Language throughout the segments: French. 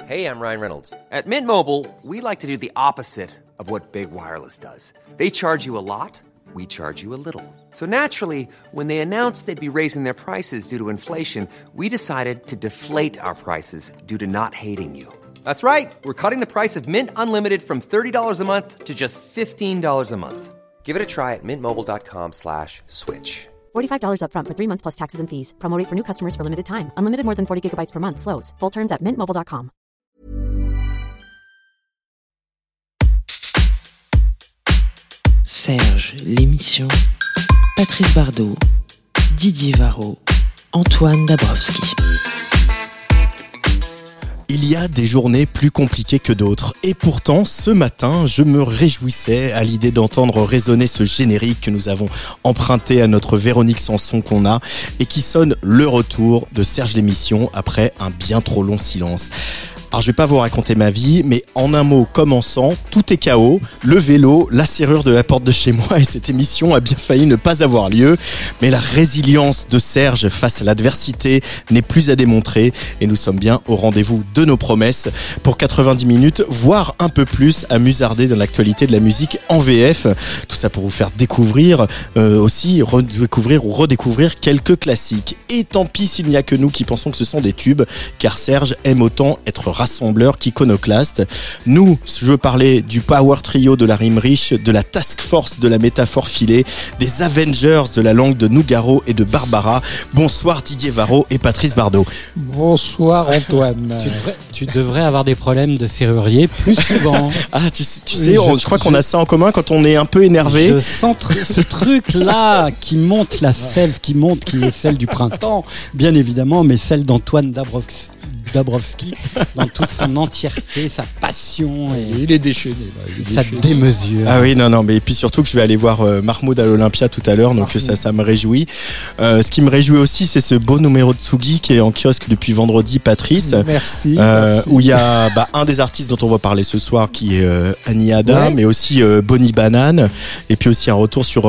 Hey, I'm Ryan Reynolds. At Mint Mobile, we like to do the opposite of what Big Wireless does. They charge you a lot, we charge you a little. So naturally, when they announced they'd be raising their prices due to inflation, we decided to deflate our prices due to not hating you. That's right. We're cutting the price of Mint Unlimited from $30 a month to just $15 a month. Give it a try at mintmobile.com/switch. $45 up front for 3 months plus taxes and fees. Promo rate for new customers for limited time. Unlimited more than 40 gigabytes per month. Slows full terms at mintmobile.com. Serge, l'émission. Patrice Bardot, Didier Varro, Antoine Dabrowski. Il y a des journées plus compliquées que d'autres. Et pourtant, ce matin, je me réjouissais à l'idée d'entendre résonner ce générique que nous avons emprunté à notre Véronique Sanson qu'on a et qui sonne le retour de Serge l'émission après un bien trop long silence. Alors je vais pas vous raconter ma vie, mais en un mot commençant, tout est chaos, le vélo, la serrure de la porte de chez moi et cette émission a bien failli ne pas avoir lieu. Mais la résilience de Serge face à l'adversité n'est plus à démontrer et nous sommes bien au rendez-vous de nos promesses pour 90 minutes, voire un peu plus à musarder dans l'actualité de la musique en VF. Tout ça pour vous faire découvrir, aussi redécouvrir ou redécouvrir quelques classiques. Et tant pis s'il n'y a que nous qui pensons que ce sont des tubes, car Serge aime autant être rassembleur qu'iconoclaste. Nous, je veux parler du power trio de la rime riche, de la task force de la métaphore filée, des Avengers de la langue de Nougaro et de Barbara. Bonsoir Didier Varro et Patrice Bardot. Bonsoir Antoine. Tu devrais avoir des problèmes de serrurier plus souvent. Ah, tu sais, je crois qu'on a ça en commun quand on est un peu énervé. Je sens ce truc-là qui monte, la sève qui monte, qui est celle du printemps, bien évidemment, mais celle d'Antoine Dabrowski dans toute son entièreté, sa passion et il est déchaîné, sa démesure. Ah oui, non, mais et puis surtout que je vais aller voir Mahmoud à l'Olympia tout à l'heure, donc ça me réjouit. Ce qui me réjouit aussi, c'est ce beau numéro de Tsugi qui est en kiosque depuis vendredi, Patrice. Merci. Où il y a un des artistes dont on va parler ce soir qui est Annie Ada, mais aussi Bonnie Banane, et puis aussi un retour sur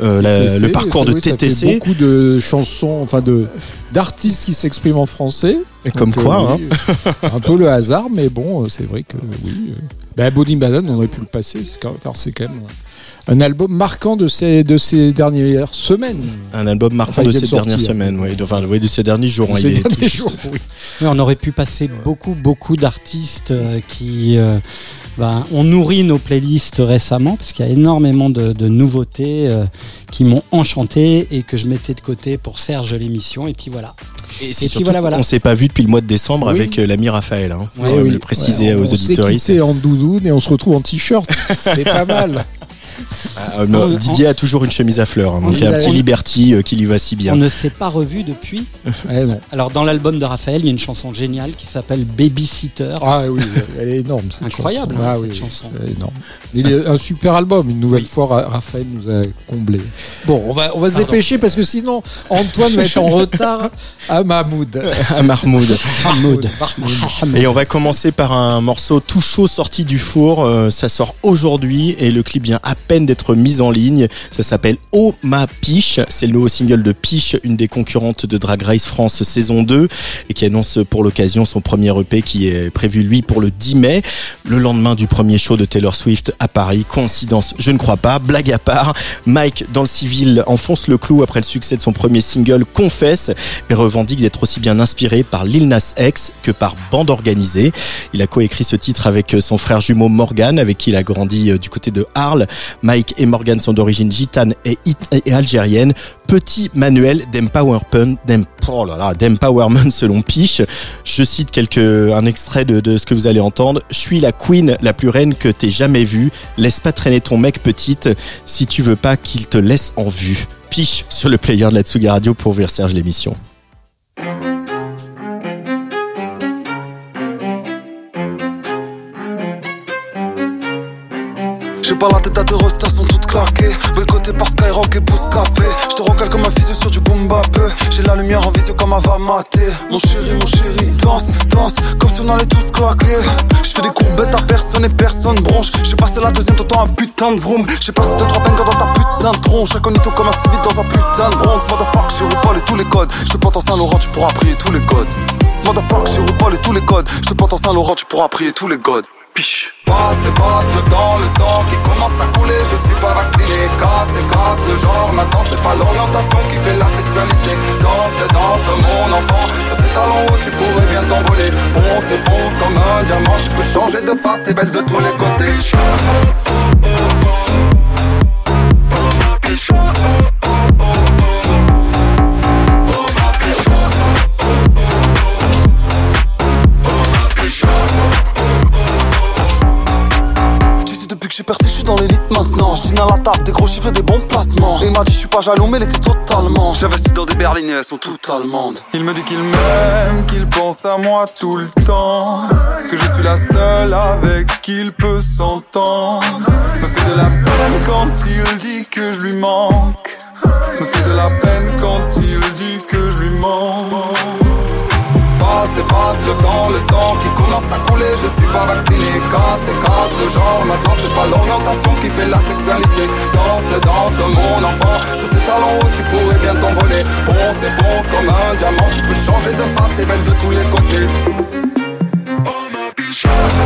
le parcours de TTC. Ça fait beaucoup de chansons, d'artistes qui s'expriment en français. Et comme quoi, un peu le hasard, mais bon, c'est vrai que oui. Bonnie Banane, on aurait pu le passer, car c'est quand même un album marquant de ces dernières semaines. Un album marquant de ces dernières semaines, de ces derniers jours. Oui, on aurait pu passer beaucoup d'artistes qui ont nourri nos playlists récemment, parce qu'il y a énormément de nouveautés qui m'ont enchanté et que je mettais de côté pour Serge l'émission, et puis voilà. Et surtout, on s'est pas vu depuis le mois de décembre avec l'ami Raphaël, pour le préciser aux auditeurs. On s'est quitté en doudoune et on se retrouve en t-shirt, c'est pas mal. Didier a toujours une chemise à fleurs, donc il y a un petit Liberty qui lui va si bien. On ne s'est pas revu depuis. Non. Alors dans l'album de Raphaël, il y a une chanson géniale qui s'appelle Babysitter. Ah oui, elle est énorme. C'est incroyable cette chanson. Elle est énorme. Il est un super album. Une nouvelle fois, Raphaël nous a comblé. Bon, on va se dépêcher parce que sinon Antoine va être en retard à Mahmoud. Et on va commencer par un morceau tout chaud sorti du four. Ça sort aujourd'hui et le clip vient à peine d'être mise en ligne. Ça s'appelle Oh ma Piche. C'est le nouveau single de Piche, une des concurrentes de Drag Race France saison 2 et qui annonce pour l'occasion son premier EP qui est prévu lui pour le 10 mai, le lendemain du premier show de Taylor Swift à Paris. Coïncidence? Je ne crois pas. Blague à part, Mike dans le civil enfonce le clou après le succès de son premier single Confesse et revendique d'être aussi bien inspiré par Lil Nas X que par Bande Organisée. Il a coécrit ce titre avec son frère jumeau Morgan, avec qui il a grandi du côté de Arles. Mike et Morgan sont d'origine gitane et algérienne. Petit manuel d'empowerment selon Piche. Je cite un extrait de ce que vous allez entendre. Je suis la queen la plus reine que t'aies jamais vue. Laisse pas traîner ton mec petite si tu veux pas qu'il te laisse en vue. Piche sur le player de la Tsugi Radio pour ouvrir Serge l'émission. J'ai pas la tête à tes rosters sont toutes claquées. Boycotté par Skyrock et Bouscapé. J'te recale comme un physio sur du boom bap. J'ai la lumière en visio comme Ava Maté. Mon chéri, danse, comme si on allait tous claquer. J'fais des courbettes à personne et personne bronche. J'ai passé la deuxième, t'entends un putain de vroom. J'ai passé 2-3 bangers dans ta putain de tronche. Incognito comme un civil dans un putain de bronze. Motherfuck, j'ai reparlé tous les codes. J'te porte en Saint-Laurent, tu pourras prier tous les codes. motherfucker, j'ai roupolé tous les codes. Je te porte en Saint-Laurent, tu pourras prier tous les gods. Piche. Passe le temps, le sang qui commence à couler. Je suis pas vacciné, casse le genre. Maintenant c'est pas l'orientation qui fait la sexualité. Danse mon enfant. Sur tes talons hauts tu pourrais bien t'envoler. Ponce comme un diamant. Tu peux changer de face, t'es belle de tous les côtés. Depuis que j'ai percé, je suis dans l'élite maintenant. Je dîne à la table, des gros chiffres et des bons placements. Et il m'a dit je suis pas jaloux mais elle était totalement. J'investis dans des berlines et elles sont toutes allemandes. Il me dit qu'il m'aime, qu'il pense à moi tout le temps, que je suis la seule avec qui il peut s'entendre. Me fait de la peine quand il dit que je lui manque. Me fait de la peine quand il dit que je lui manque. Passe le temps, le sang qui commence à couler. Je suis pas vacciné, casse le genre. Maintenant c'est pas l'orientation qui fait la sexualité. Danse mon enfant. Sur tes talons hauts tu pourrais bien t'envoler. Ponce comme un diamant. Tu peux changer de face, t'es belle de tous les côtés. Oh ma biche.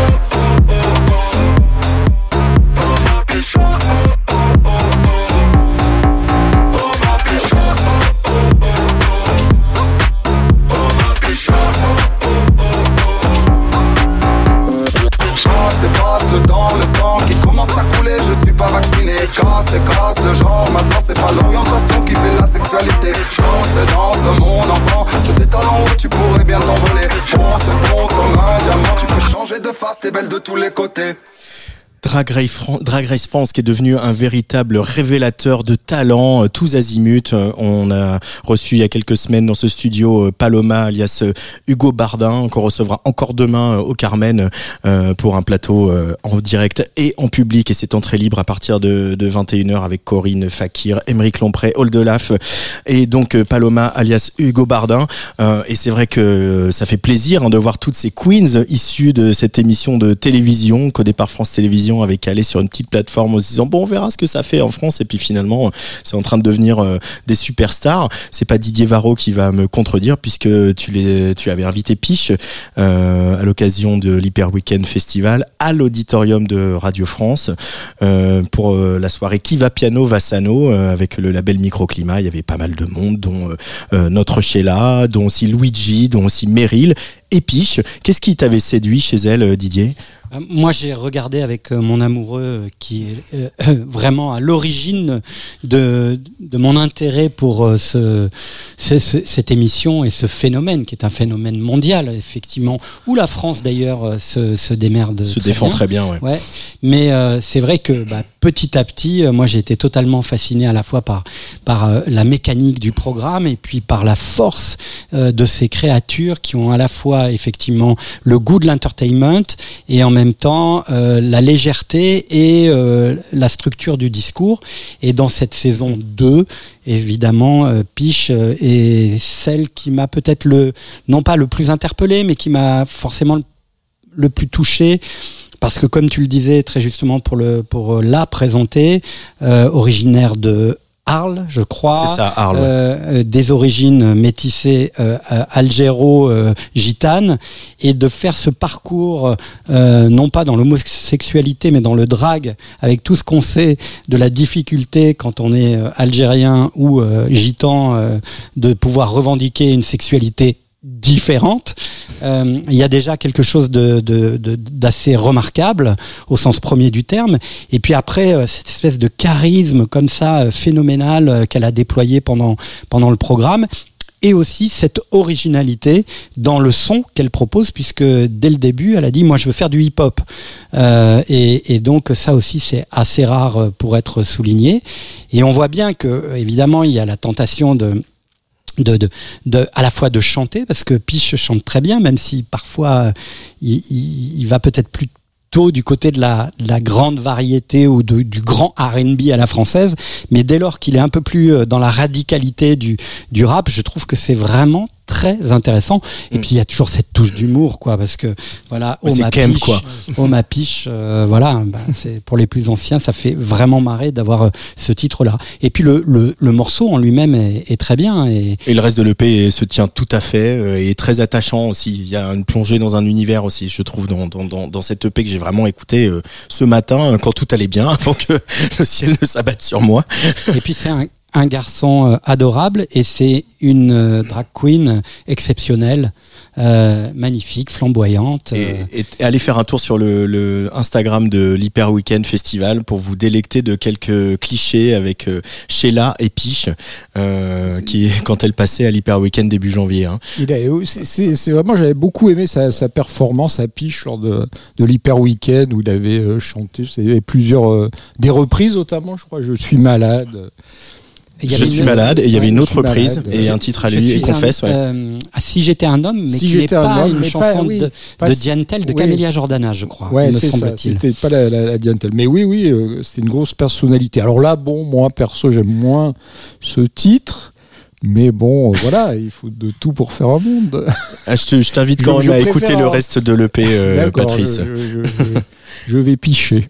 Passe le temps, le sang qui commence à couler. Je suis pas vacciné, casse le genre. Maintenant c'est pas l'orientation qui fait la sexualité. Danse mon enfant. Sur tes talons hauts tu pourrais bien t'envoler. Ponce comme un diamant. Tu peux changer de face, t'es belle de tous les côtés. Drag Race France qui est devenu un véritable révélateur de talent, tous azimuts. On a reçu il y a quelques semaines dans ce studio Paloma alias Hugo Bardin qu'on recevra encore demain au Carmen pour un plateau en direct et en public, et c'est entrée libre à partir de 21h avec Corinne Fakir, Émeric Lompré, Oldelaf et donc Paloma alias Hugo Bardin. Et c'est vrai que ça fait plaisir de voir toutes ces queens issues de cette émission de télévision qu'au départ France Télévisions avait calé sur une petite plateforme en se disant bon, on verra ce que ça fait en France, et puis finalement c'est en train de devenir des superstars. C'est pas Didier Varro qui va me contredire puisque tu avais invité Piche à l'occasion de l'Hyper Weekend Festival à l'auditorium de Radio France pour la soirée Qui va piano va sano avec le label Microclimat. Il y avait pas mal de monde, dont notre Sheila, dont aussi Luigi, dont aussi Meryl et Piche. Qu'est-ce qui t'avait séduit chez elle, Didier ? Moi, j'ai regardé avec mon amoureux qui est vraiment à l'origine de mon intérêt pour cette émission et ce phénomène qui est un phénomène mondial, effectivement, où la France d'ailleurs se démerde, se défend très bien, ouais. Mais c'est vrai que petit à petit, moi j'ai été totalement fasciné à la fois par la mécanique du programme et puis par la force de ces créatures qui ont à la fois effectivement le goût de l'entertainment et en même temps la légèreté et la structure du discours. Et dans cette saison 2, évidemment, Piche est celle qui m'a peut-être non pas le plus interpellé, mais qui m'a forcément le plus touché. Parce que comme tu le disais très justement pour la présenter, originaire de Arles, je crois. C'est ça, Arles. Des origines métissées algéro-gitanes, et de faire ce parcours non pas dans l'homosexualité mais dans le drag, avec tout ce qu'on sait de la difficulté quand on est algérien ou gitan de pouvoir revendiquer une sexualité différente. Il y a déjà quelque chose d'assez remarquable au sens premier du terme, et puis après cette espèce de charisme comme ça phénoménal qu'elle a déployé pendant le programme, et aussi cette originalité dans le son qu'elle propose, puisque dès le début elle a dit moi je veux faire du hip-hop, et donc ça aussi c'est assez rare pour être souligné. Et on voit bien que évidemment il y a la tentation à la fois de chanter, parce que Piche chante très bien, même si parfois il va peut-être plutôt du côté de la grande variété ou du grand R&B à la française, mais dès lors qu'il est un peu plus dans la radicalité du rap, je trouve que c'est vraiment très intéressant. Et puis il y a toujours cette touche d'humour, quoi, parce que voilà, c'est camp, quoi. Ma piche, voilà, c'est pour les plus anciens, ça fait vraiment marrer d'avoir ce titre-là. Et puis le morceau en lui-même est très bien. Et le reste de l'EP se tient tout à fait, et est très attachant aussi. Il y a une plongée dans un univers aussi, je trouve, dans cette EP que j'ai vraiment écouté ce matin quand tout allait bien, avant que le ciel ne s'abatte sur moi. Et puis c'est un garçon adorable, et c'est une drag queen exceptionnelle, magnifique, flamboyante. Et allez faire un tour sur le Instagram de l'Hyper Weekend Festival pour vous délecter de quelques clichés avec Sheila et Piche, qui quand elle passait à l'Hyper Weekend début janvier. Hein. C'est vraiment, j'avais beaucoup aimé sa performance à Piche lors de l'Hyper Weekend, où il avait chanté, il y avait plusieurs des reprises notamment, je crois, Je suis malade. Je suis malade, et il y avait une autre reprise et un titre à lui, et Confesse. Si j'étais un homme, mais qui n'est pas une chanson de Diane Tell, de Camélia Jordana, je crois. Ouais, c'est ça. C'était pas la Diane Tell. Mais oui, c'était une grosse personnalité. Alors là, bon, moi perso, j'aime moins ce titre. Mais bon, voilà, il faut de tout pour faire un monde. Je t'invite quand même à écouter le reste de l'EP, Patrice. Je vais picher.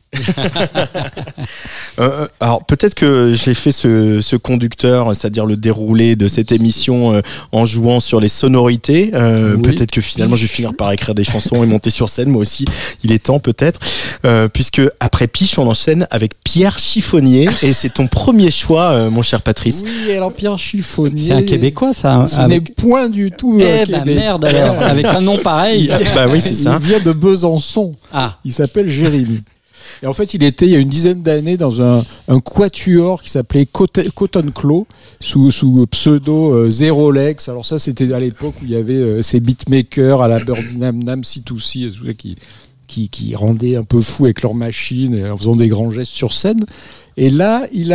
Alors peut-être que j'ai fait ce conducteur, c'est-à-dire le déroulé de cette émission en jouant sur les sonorités. Oui. Peut-être que finalement je vais finir par écrire des chansons et monter sur scène, moi aussi. Il est temps peut-être, puisque après Piche, on enchaîne avec Pierre Chiffonnier, et c'est ton premier choix, mon cher Patrice. Oui, alors Pierre Chiffonnier. C'est un Québécois, ça. Ce n'est point du tout. Merde alors, avec un nom pareil. Bah oui, c'est ça. Il vient de Besançon. Ah. Il s'appelle Jérémy. Et en fait, il était il y a une dizaine d'années dans un quatuor qui s'appelait Cotton Claw sous pseudo Zero Lex. Alors ça, c'était à l'époque où il y avait ces beatmakers à la Birdie Nam Nam, C2C, qui rendaient un peu fou avec leurs machines en faisant des grands gestes sur scène. Et là, il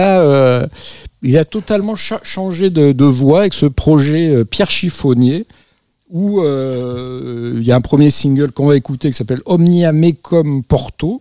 a totalement changé de voix avec ce projet Pierre Chiffonnier, où il y a un premier single qu'on va écouter qui s'appelle Omnia Mecum Porto,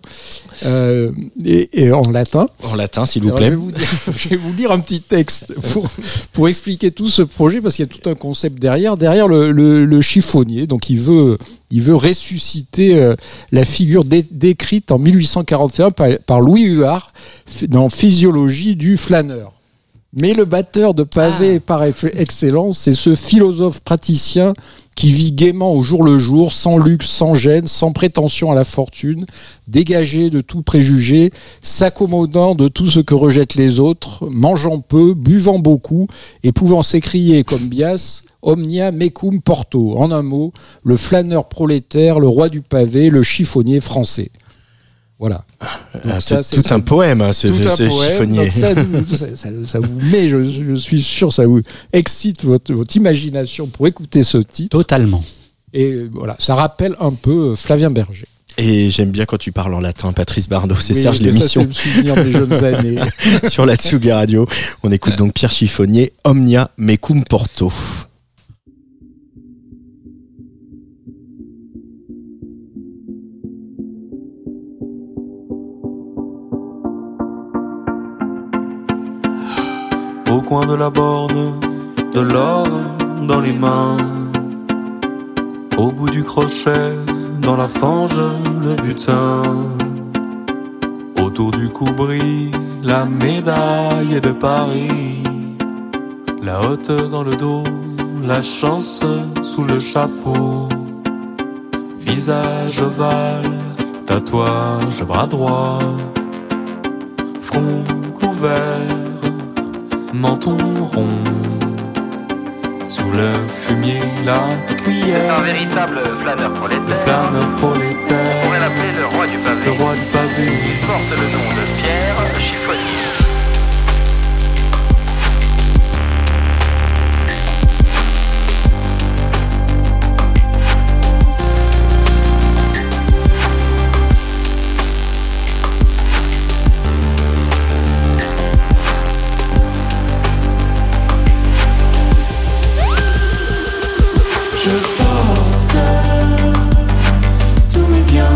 et en latin. En latin, s'il vous plaît. Je vais vous lire un petit texte pour expliquer tout ce projet, parce qu'il y a tout un concept derrière le chiffonnier. Donc il veut ressusciter la figure décrite en 1841 par Louis Huard dans Physiologie du flâneur. Mais le batteur de pavé par excellence, c'est ce philosophe praticien qui vit gaiement au jour le jour, sans luxe, sans gêne, sans prétention à la fortune, dégagé de tout préjugé, s'accommodant de tout ce que rejettent les autres, mangeant peu, buvant beaucoup, et pouvant s'écrier comme Bias « Omnia mecum porto ». En un mot, le flâneur prolétaire, le roi du pavé, le chiffonnier français. Voilà. C'est tout un poème, ce chiffonnier. Ça vous met, je suis sûr, ça vous excite votre imagination pour écouter ce titre. Totalement. Et voilà, ça rappelle un peu Flavien Berger. Et j'aime bien quand tu parles en latin, Patrice Bardot. C'est Serge l'émission. Ça, c'est le souvenir des jeunes années. Sur la Tsugi Radio. On écoute donc Pierre Chiffonnier, Omnia Mecum Porto. Au coin de la borne, de l'or dans les mains. Au bout du crochet, dans la fange, le butin. Autour du cou brille la médaille de Paris. La hotte dans le dos, la chance sous le chapeau. Visage ovale, tatouage bras droit. Front couvert, menton rond, sous le fumier, la cuillère. Un véritable flâneur prolétaire. Le flâneur prolétaire. On pourrait l'appeler le roi du pavé. Le roi du pavé. Il porte le nom de Pierre Chiffonnier. Je porte tous mes biens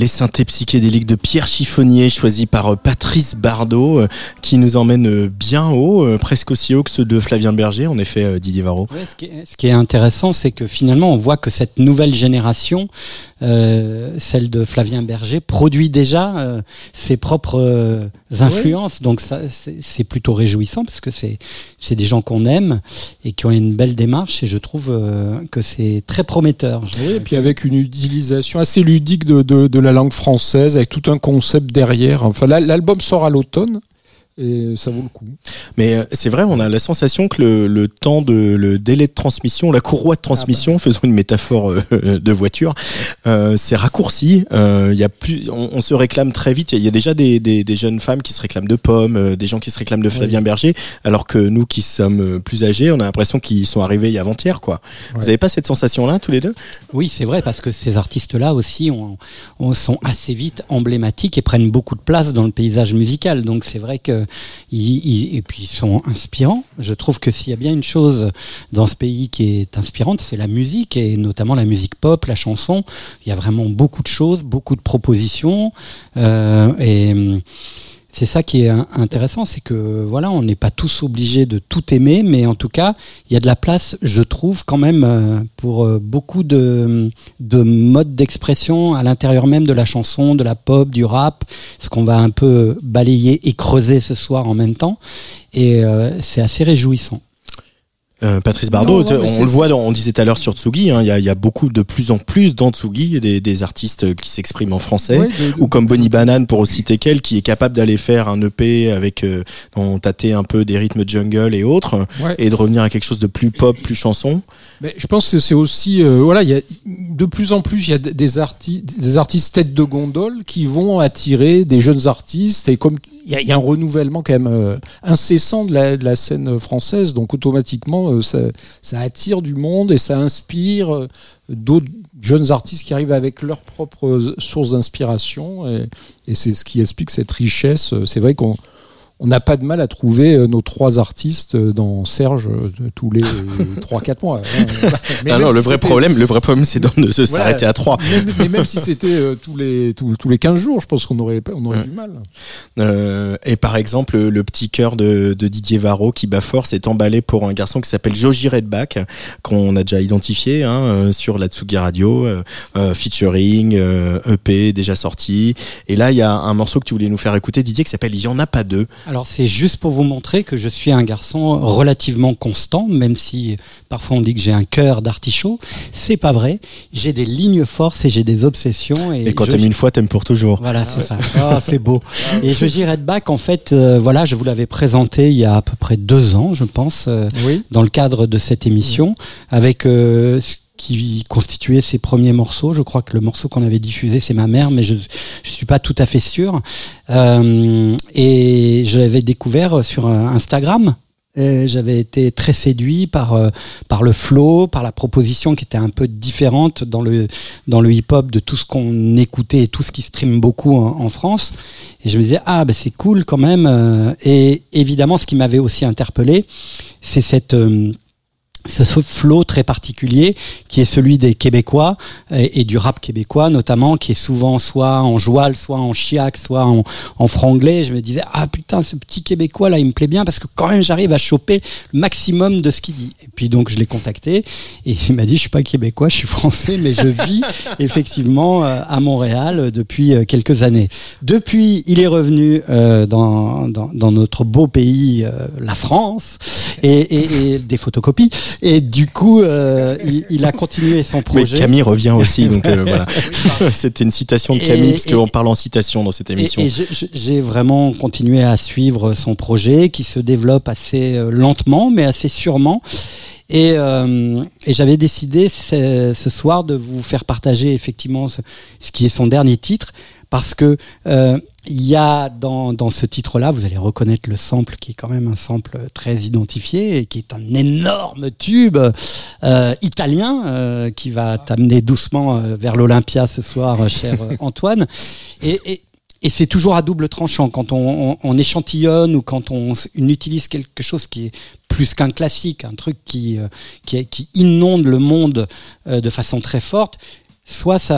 Les synthés psychédéliques de Pierre Chiffonnier, choisis par Patrice Bardot, qui nous emmène bien haut, presque aussi haut que ceux de Flavien Berger, en effet, Didier Varro. Ouais, ce qui est intéressant, c'est que finalement, on voit que cette nouvelle génération, celle de Flavien Berger, produit déjà ses propres influences. Donc ça, c'est plutôt réjouissant, parce que c'est des gens qu'on aime et qui ont une belle démarche, et je trouve que c'est très prometteur. Oui, et puis avec une utilisation assez ludique de la langue française, avec tout un concept derrière. Enfin, l'album sort à l'automne. Et ça vaut le coup. Mais c'est vrai, on a la sensation que le délai de transmission, la courroie de transmission, faisons une métaphore de voiture, c'est raccourci. Il y a plus, on se réclame très vite. Il y a déjà des jeunes femmes qui se réclament de Pomme, des gens qui se réclament de Flavien Berger, alors que nous qui sommes plus âgés, on a l'impression qu'ils sont arrivés il y a avant-hier, quoi. Ouais. Vous avez pas cette sensation-là, tous les deux? Oui, c'est vrai, parce que ces artistes-là aussi sont assez vite emblématiques et prennent beaucoup de place dans le paysage musical. Donc c'est vrai que et puis ils sont inspirants. Je trouve que s'il y a bien une chose dans ce pays qui est inspirante, c'est la musique, et notamment la musique pop, la chanson. Il y a vraiment beaucoup de choses, beaucoup de propositions, et c'est ça qui est intéressant, c'est que voilà, on n'est pas tous obligés de tout aimer, mais en tout cas, il y a de la place, je trouve, quand même, pour beaucoup de modes d'expression à l'intérieur même de la chanson, de la pop, du rap, ce qu'on va un peu balayer et creuser ce soir en même temps, et c'est assez réjouissant. Patrice Bardot, on le voit, on disait tout à l'heure sur Tsugi, il y a beaucoup, de plus en plus dans Tsugi, des artistes qui s'expriment en français, ou comme Bonnie Banane, pour citer qu'elle, qui est capable d'aller faire un EP avec, on tâter un peu des rythmes jungle et autres, et de revenir à quelque chose de plus pop, plus chanson. Mais je pense que c'est aussi, il y a de plus en plus, il y a des artistes tête de gondole qui vont attirer des jeunes artistes, et comme il y a un renouvellement quand même incessant de la scène française, donc automatiquement ça attire du monde et ça inspire d'autres jeunes artistes qui arrivent avec leurs propres sources d'inspiration, et c'est ce qui explique cette richesse. C'est vrai qu'on n'a pas de mal à trouver nos 3 artistes dans Serge tous les 3-4 mois. Le vrai problème, c'est de s'arrêter à 3. Mais même si c'était tous les 15 jours, je pense qu'on aurait du mal. Et par exemple, le petit cœur de Didier Varro qui bat fort s'est emballé pour un garçon qui s'appelle Joji Redback, qu'on a déjà identifié sur la Tsugi Radio, featuring, EP déjà sorti. Et là, il y a un morceau que tu voulais nous faire écouter, Didier, qui s'appelle Il y en a pas deux. Alors c'est juste pour vous montrer que je suis un garçon relativement constant, même si parfois on dit que j'ai un cœur d'artichaut. C'est pas vrai. J'ai des lignes forces et j'ai des obsessions. Et quand t'aimes une fois, t'aimes pour toujours. Voilà, c'est ça. Oh, c'est beau. Et Joji Redback, en fait, je vous l'avais présenté il y a à peu près 2 ans, je pense, dans le cadre de cette émission, avec qui constituait ses premiers morceaux. Je crois que le morceau qu'on avait diffusé, c'est Ma Mère, mais je suis pas tout à fait sûr. Et je l'avais découvert sur Instagram. Et j'avais été très séduit par le flow, par la proposition qui était un peu différente dans le hip-hop de tout ce qu'on écoutait et tout ce qui stream beaucoup en France. Et je me disais c'est cool quand même. Et évidemment, ce qui m'avait aussi interpellé, c'est ce flow très particulier qui est celui des Québécois et du rap québécois notamment, qui est souvent soit en joual, soit en chiac, soit en franglais. Je me disais putain, ce petit Québécois là, il me plaît bien parce que quand même j'arrive à choper le maximum de ce qu'il dit. Et puis donc je l'ai contacté et il m'a dit je suis pas Québécois, je suis français, mais je vis effectivement à Montréal depuis quelques années. Depuis, il est revenu dans notre beau pays, la France, et des photocopies. Et du coup, il a continué son projet. Mais Camille revient aussi, donc voilà. C'était une citation de Camille, parce qu'on parle en citation dans cette émission. Et j'ai vraiment continué à suivre son projet, qui se développe assez lentement, mais assez sûrement. Et j'avais décidé ce soir de vous faire partager effectivement ce qui est son dernier titre, parce que il y a dans ce titre-là, vous allez reconnaître le sample, qui est quand même un sample très identifié et qui est un énorme tube italien qui va t'amener doucement vers l'Olympia ce soir, cher Antoine. Et c'est toujours à double tranchant quand on échantillonne ou quand on utilise quelque chose qui est plus qu'un classique, un truc qui inonde le monde de façon très forte. Soit ça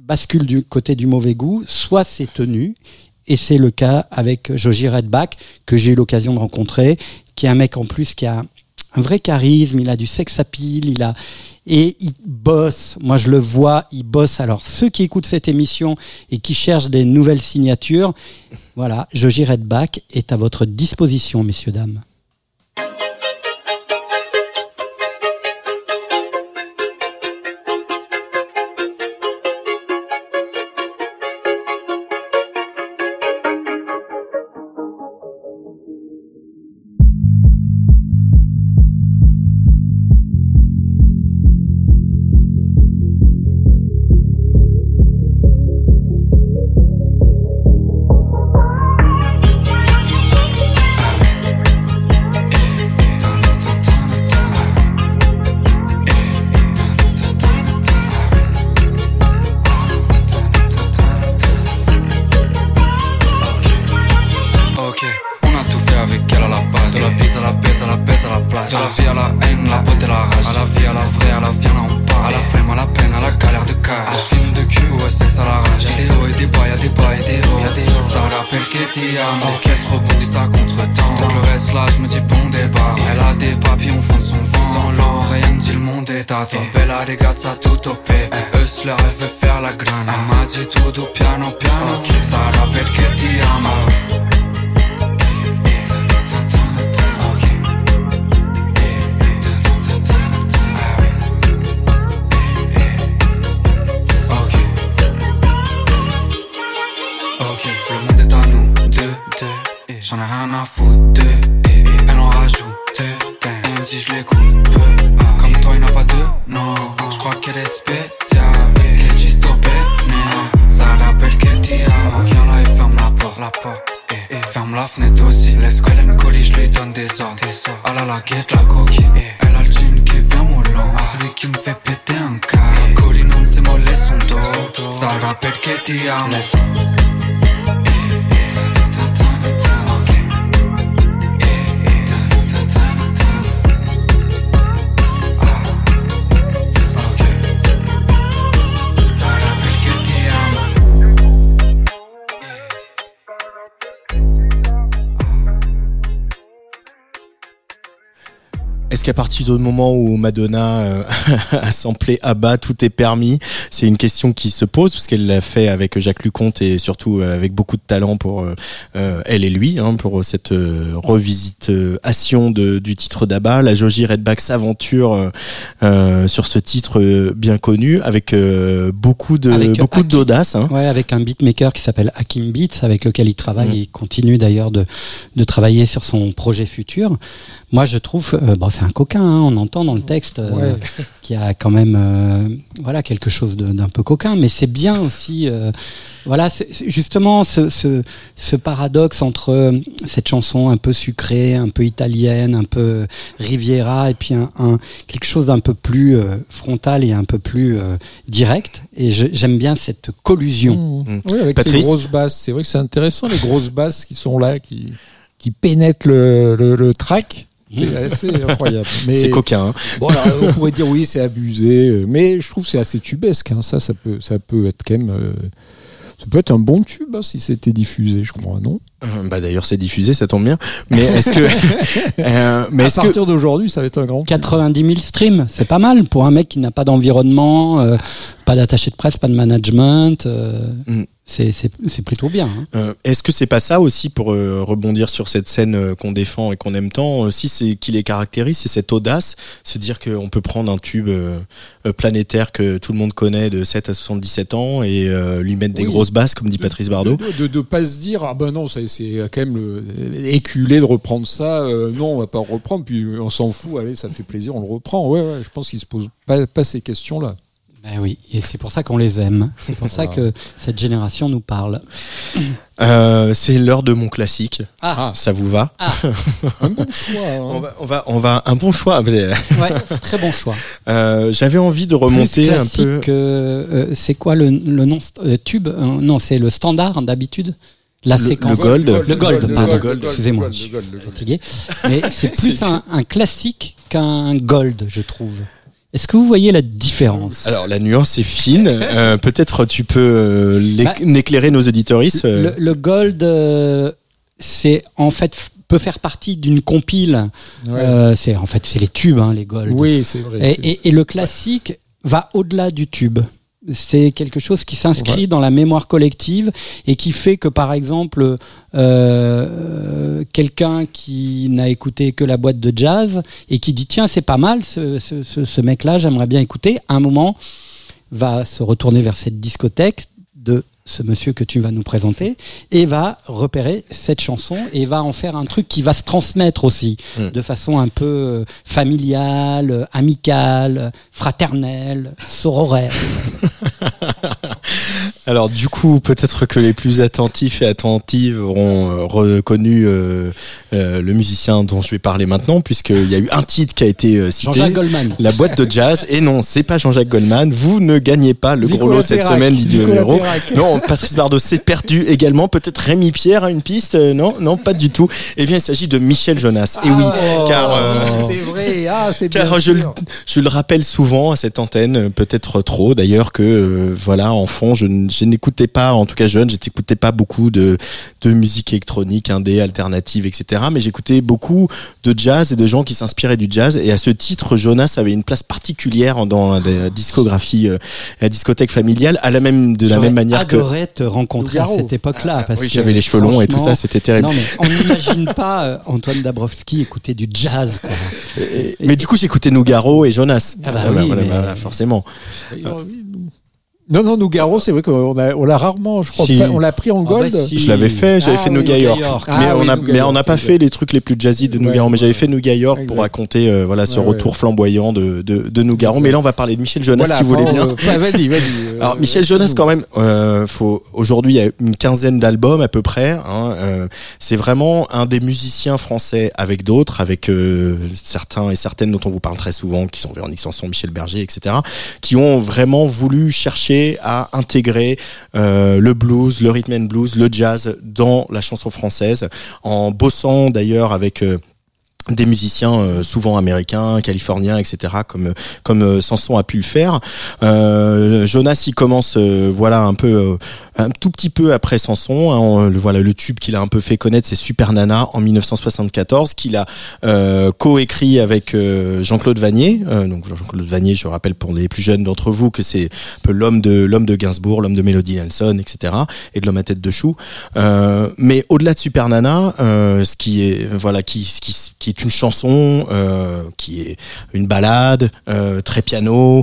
bascule du côté du mauvais goût, soit c'est tenu. Et c'est le cas avec Joji Redback, que j'ai eu l'occasion de rencontrer, qui est un mec en plus qui a un vrai charisme, il a du sex appeal, et il bosse. Moi, je le vois, il bosse. Alors, ceux qui écoutent cette émission et qui cherchent des nouvelles signatures, voilà, Joji Redback est à votre disposition, messieurs, dames. J'en ai rien à foutre, elle en rajoute, même si je l'écoute peu. Comme toi il n'a pas deux, non, je crois qu'elle est spéciale, qu'elle dit stopper, ça rappelle qu'elle t'y a. Viens là et ferme la porte, et ferme la fenêtre aussi. Laisse qu'elle aime colis, je lui donne des ordres. Ah là là, guette la coquille, elle a le jean qui est bien moulant, celui qui me fait péter un câble. Collinante, ses mollets son dos, ça rappelle qu'elle t'y a. Est-ce qu'à partir du moment où Madonna a samplé ABBA, tout est permis? C'est une question qui se pose parce qu'elle l'a fait avec Jacques Luconte et surtout avec beaucoup de talent pour elle et lui, pour cette revisitation du titre d'ABBA. La Joji Redback s'aventure sur ce titre bien connu avec beaucoup d'audace. Ouais, avec un beatmaker qui s'appelle Hakim Beats, avec lequel il travaille. Il continue d'ailleurs de travailler sur son projet futur. Moi, je trouve, c'est un coquin, on entend dans le texte qu'il y a quand même quelque chose d'un peu coquin, mais c'est bien aussi c'est justement ce paradoxe entre cette chanson un peu sucrée, un peu italienne, un peu Riviera, et puis quelque chose d'un peu plus frontal et un peu plus direct, et j'aime bien cette collusion. Oui, avec Patrice. ces grosses basses, c'est vrai que c'est intéressant, les grosses basses qui sont là, qui pénètrent le track. C'est assez incroyable. Mais c'est coquin. Bon, alors, on pourrait dire oui, c'est abusé, mais je trouve que c'est assez tubesque. Ça peut être quand même. Ça peut être un bon tube si c'était diffusé, je crois, non? D'ailleurs, c'est diffusé, ça tombe bien. Mais est-ce que, à partir d'aujourd'hui, ça va être un grand 90 000 streams, c'est pas mal pour un mec qui n'a pas d'environnement, pas d'attaché de presse, pas de management. C'est plutôt bien. Est-ce que c'est pas ça aussi, pour rebondir sur cette scène qu'on défend et qu'on aime tant, aussi c'est qui les caractérise, c'est cette audace, se dire qu'on peut prendre un tube planétaire que tout le monde connaît de 7 à 77 ans et lui mettre des grosses basses, comme dit Patrice Bardot. De pas se dire non, c'est quand même éculé de reprendre ça. Non, on va pas le reprendre. Puis on s'en fout. Allez, ça fait plaisir, on le reprend. Ouais, je pense qu'il se pose pas ces questions-là. Ben oui, et c'est pour ça qu'on les aime. C'est pour ça que cette génération nous parle. C'est l'heure de mon classique. Ça vous va? Un bon choix. On va un bon choix. Ouais, très bon choix. J'avais envie de remonter un peu. C'est quoi le nom tube? Non, c'est le standard d'habitude. La séquence. Le gold. Excusez-moi, je suis fatigué. Mais c'est plus un classique qu'un gold, je trouve. Est-ce que vous voyez la différence? Alors la nuance est fine. Peut-être tu peux éclairer nos auditoristes. Le gold, c'est en fait peut faire partie d'une compile. Ouais. C'est les tubes, hein, les gold. Oui, c'est vrai. Et le classique va au-delà du tube. C'est quelque chose qui s'inscrit dans la mémoire collective et qui fait que, par exemple, quelqu'un qui n'a écouté que la boîte de jazz et qui dit tiens, c'est pas mal ce mec-là, j'aimerais bien écouter, à un moment va se retourner vers cette discothèque de ce monsieur que tu vas nous présenter et va repérer cette chanson et va en faire un truc qui va se transmettre aussi de façon un peu familiale, amicale, fraternelle, sororaire. Alors du coup, peut-être que les plus attentifs et attentives auront reconnu le musicien dont je vais parler maintenant, puisqu'il y a eu un titre qui a été cité. Jean-Jacques Goldman. La boîte de jazz. Et non, c'est pas Jean-Jacques Goldman. Vous ne gagnez pas le gros lot cette semaine, Didier Véro. Non, Patrice Bardot s'est perdu également. Peut-être Rémi Pierre a une piste. Non, pas du tout. Eh bien, il s'agit de Michel Jonas. Et oui, car c'est vrai. C'est car je le rappelle souvent à cette antenne, peut-être trop d'ailleurs, que voilà, enfant, je n'écoutais pas, en tout cas jeune, j'écoutais pas beaucoup de musique électronique, indé, alternative, etc. Mais j'écoutais beaucoup de jazz et de gens qui s'inspiraient du jazz. Et à ce titre, Jonas avait une place particulière dans la discographie, la discothèque familiale, de la même manière que. J'aurais adoré te rencontrer à cette époque-là. Parce oui, que j'avais les cheveux longs et tout ça, c'était terrible. Non, mais on n'imagine pas Antoine Dabrowski écouter du jazz, quoi. Mais du coup, j'écoutais Nougaro et Jonas. Voilà, forcément. Non, Nougaro, c'est vrai qu'on l'a rarement, je crois, on l'a pris en gold. Je l'avais fait, j'avais fait Nougat York. Mais on n'a pas fait les trucs les plus jazzy de Nougaro, mais j'avais fait Nougat York pour raconter ce retour flamboyant de Nougaro. Mais là, on va parler de Michel Jonas, si vous voulez bien. Vas-y. Alors, Michel Jonas, quand même, aujourd'hui, il y a une quinzaine d'albums à peu près. C'est vraiment un des musiciens français avec d'autres, avec certains et certaines dont on vous parle très souvent, qui sont Véronique Sanson, Michel Berger, etc., qui ont vraiment voulu chercher à intégrer le blues, le rhythm and blues, le jazz dans la chanson française, en bossant d'ailleurs avec des musiciens souvent américains, californiens, etc., comme Sanson a pu le faire. Jonas, il commence un tout petit peu après Sanson. Le tube qu'il a un peu fait connaître, c'est Super Nana en 1974, qu'il a coécrit avec Jean-Claude Vannier. Donc Jean-Claude Vannier, je rappelle pour les plus jeunes d'entre vous que c'est un peu l'homme de Gainsbourg, l'homme de Melody Nelson, etc., et de l'homme à tête de chou. Mais au-delà de Super Nana, ce qui est qui est une chanson qui est une ballade très piano,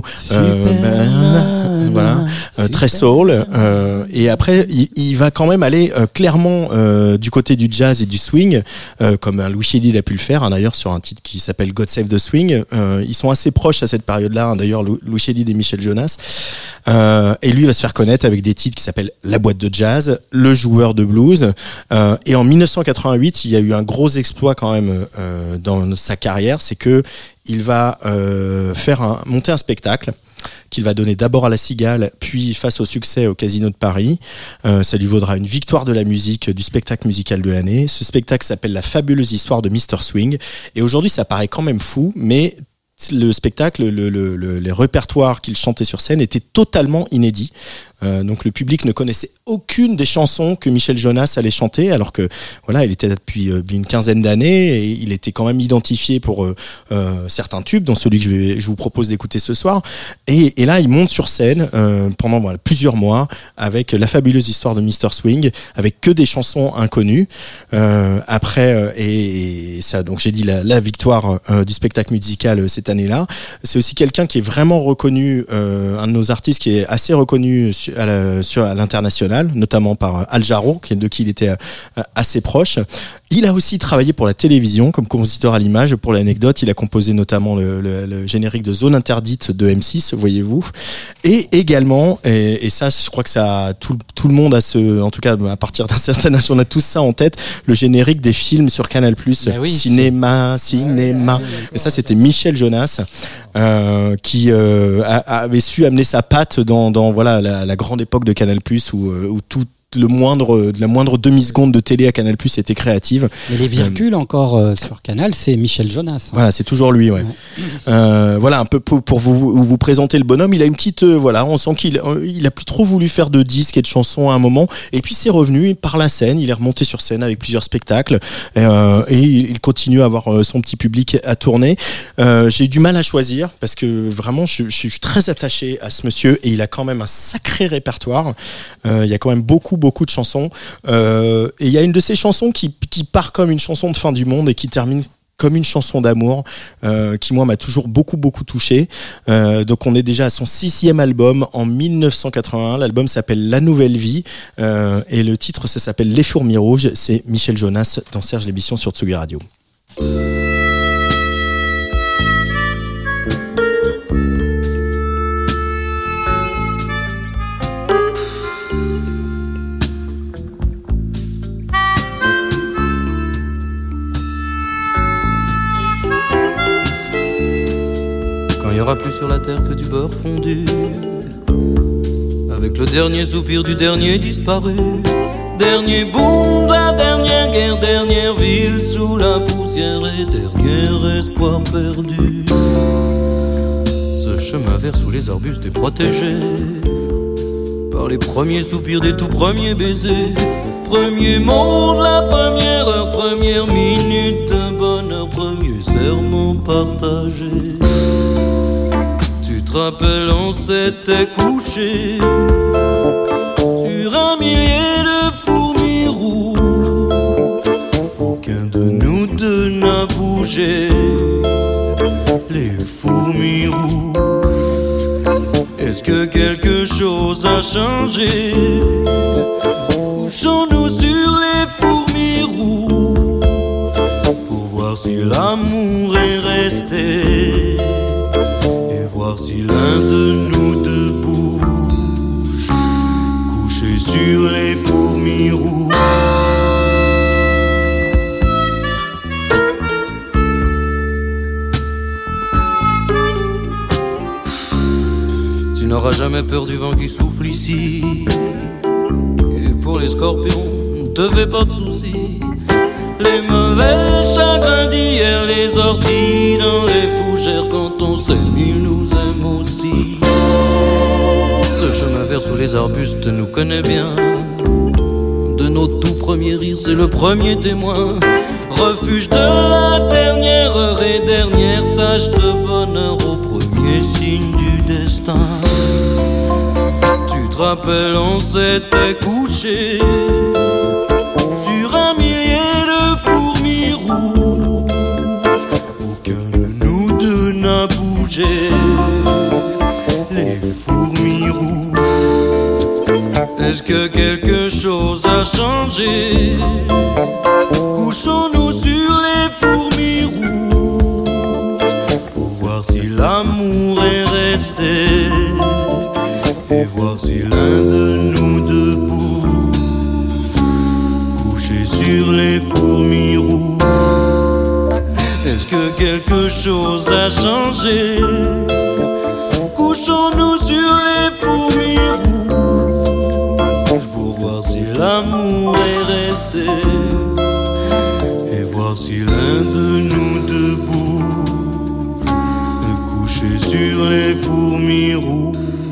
très soul, et après il va quand même aller clairement du côté du jazz et du swing, comme Louis Chédid a pu le faire, d'ailleurs sur un titre qui s'appelle God Save the Swing. Ils sont assez proches à cette période-là, d'ailleurs Louis Chédid et Michel Jonas, et lui va se faire connaître avec des titres qui s'appellent La boîte de jazz, Le joueur de blues, et en 1988 il y a eu un gros exploit quand même dans sa carrière, c'est que il va monter un spectacle qu'il va donner d'abord à la Cigale, puis face au succès au Casino de Paris. Ça lui vaudra une victoire de la musique, du spectacle musical de l'année. Ce spectacle s'appelle La fabuleuse histoire de Mr. Swing. Et aujourd'hui, ça paraît quand même fou, mais le spectacle, les répertoires qu'il chantait sur scène étaient totalement inédits. Donc le public ne connaissait aucune des chansons que Michel Jonas allait chanter, alors que voilà, il était là depuis une quinzaine d'années et il était quand même identifié pour certains tubes, dont celui que je vous propose d'écouter ce soir. Et là, il monte sur scène pendant plusieurs mois avec La fabuleuse histoire de Mr. Swing, avec que des chansons inconnues. Après, et ça, donc j'ai dit la victoire du spectacle musical cette année-là. C'est aussi quelqu'un qui est vraiment reconnu, un de nos artistes qui est assez reconnu à l'international, notamment par Al Jarreau, de qui il était assez proche. Il a aussi travaillé pour la télévision comme compositeur à l'image. Pour l'anecdote, il a composé notamment le générique de Zone Interdite de M6, voyez-vous. Et également, et ça, je crois que ça, tout le monde a en tout cas, à partir d'un certain âge, on a tous ça en tête, le générique des films sur Canal+, cinéma. Et ça, c'était Michel Jonas, qui avait su amener sa patte dans la grande époque de Canal+, où de la moindre demi-seconde de télé à Canal+ était créative. Mais les virgules encore sur Canal, c'est Michel Jonas. Voilà, c'est toujours lui, ouais. Voilà, un peu pour vous présenter le bonhomme. Il a une petite, on sent qu'il a plus trop voulu faire de disques et de chansons à un moment. Et puis c'est revenu par la scène. Il est remonté sur scène avec plusieurs spectacles et il continue à avoir son petit public à tourner. J'ai eu du mal à choisir parce que vraiment, je suis très attaché à ce monsieur et il a quand même un sacré répertoire. Il y a quand même beaucoup de chansons et il y a une de ces chansons qui part comme une chanson de fin du monde et qui termine comme une chanson d'amour qui moi m'a toujours beaucoup touché. Donc on est déjà à son 6e album en 1981. L'album s'appelle La Nouvelle Vie et le titre ça s'appelle Les Fourmis Rouges. C'est Michel Jonas dans Serge l'émission sur Tsugi Radio. Il n'y aura plus sur la terre que du beurre fondu, avec le dernier soupir du dernier disparu, dernier boom de la dernière guerre, dernière ville sous la poussière et dernier espoir perdu. Ce chemin vert sous les arbustes est protégé par les premiers soupirs des tout premiers baisers, premier mot de la première heure, première minute d'un bonheur, premier serment partagé. Tu te rappelles, on s'était couché sur un millier de fourmis rouges. Aucun de nous deux n'a bougé. Les fourmis rouges. Est-ce que quelque chose a changé? Couchons-nous sur les fourmis rouges pour voir si l'amour est resté. Si l'un de nous deux bouge, couché sur les fourmis rouges. Tu n'auras jamais peur du vent qui souffle ici. Et pour les scorpions, ne te fais pas de soucis. Les mauvais chagrins d'hier, les orties dans les fougères, quand on s'aime, ils nous aiment aussi. Ce chemin vert sous les arbustes nous connaît bien. De nos tout premiers rires, c'est le premier témoin. Refuge de la dernière heure et dernière tâche de bonheur au premier signe du destin. Tu te rappelles, on s'était couché sur un millier de fourmis rouges. Aucun de nous deux n'a bougé. Les fourmis rouges. Est-ce que quelque chose a changé? Couchons-nous sur les fourmis rouges pour voir si l'amour est resté et voir si l'un de nous deux bouge, couché sur les fourmis rouges. Est-ce que quelque chose a changé? Couchons-nous sur les fourmis rouges pour voir si l'amour est resté et voir si l'un de nous deux bouge, couché sur les fourmis rouges.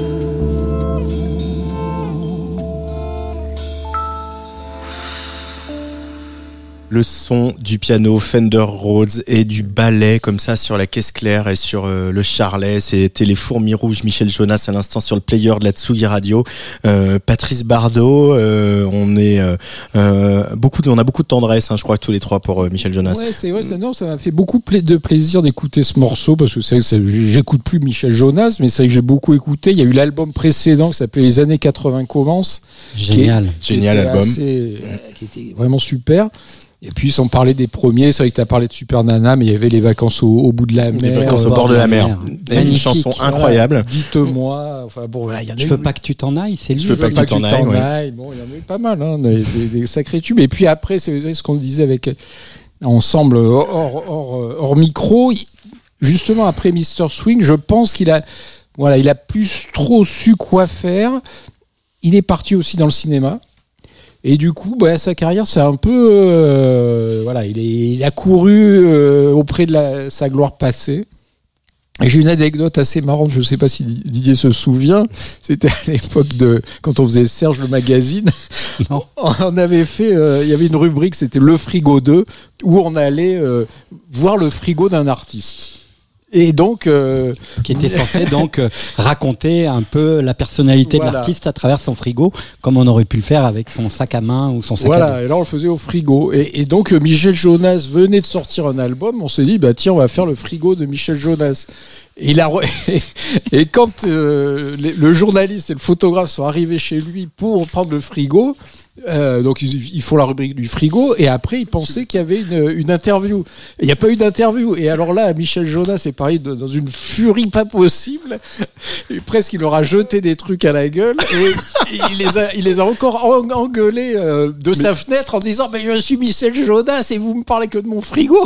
Le son du piano Fender Rhodes et du ballet comme ça sur la caisse claire et sur le charlet. C'était les fourmis rouges, Michel Jonas à l'instant sur le player de la Tsugi Radio. Patrice Bardot, on a beaucoup de tendresse, je crois, tous les trois pour Michel Jonas. Ouais, c'est vrai, ça m'a fait beaucoup de plaisir d'écouter ce morceau parce que j'écoute plus Michel Jonas, mais c'est vrai que j'ai beaucoup écouté. Il y a eu l'album précédent qui s'appelait Les années 80 commencent. Génial. Génial album. Qui était vraiment super. Et puis sans parler des premiers, c'est vrai que tu as parlé de Super Nana, mais il y avait Les vacances au bout de la mer. Les vacances au bord de la mer. Une chanson incroyable. Voilà, dites-moi. Enfin bon, voilà, il y en a. Je veux pas que tu t'en ailles, c'est lui. Je veux pas que tu t'en ailles. Bon, il y en a eu pas mal, des sacrés tubes. Et puis après, c'est ce qu'on disait avec ensemble hors micro. Justement après Mr Swing, je pense qu'il a plus trop su quoi faire. Il est parti aussi dans le cinéma. Et du coup, sa carrière, c'est un peu, il a couru auprès de sa gloire passée. Et j'ai une anecdote assez marrante, je ne sais pas si Didier se souvient, c'était à l'époque quand on faisait Serge le magazine. Non. On avait fait, il y avait une rubrique, c'était le frigo 2, où on allait voir le frigo d'un artiste. Et donc, qui était censé donc raconter un peu la personnalité de l'artiste à travers son frigo, comme on aurait pu le faire avec son sac à main ou son sac à dos. Et là on le faisait au frigo. Et donc Michel Jonas venait de sortir un album, on s'est dit tiens, on va faire le frigo de Michel Jonas. Et quand le journaliste et le photographe sont arrivés chez lui pour prendre le frigo, donc ils font la rubrique du frigo et après ils pensaient qu'il y avait une interview. Il n'y a pas eu d'interview. Et alors là, Michel Jonas est pareil dans une furie pas possible. Et presque il leur a jeté des trucs à la gueule et il les a encore engueulés de sa fenêtre en disant mais je suis Michel Jonas et vous me parlez que de mon frigo.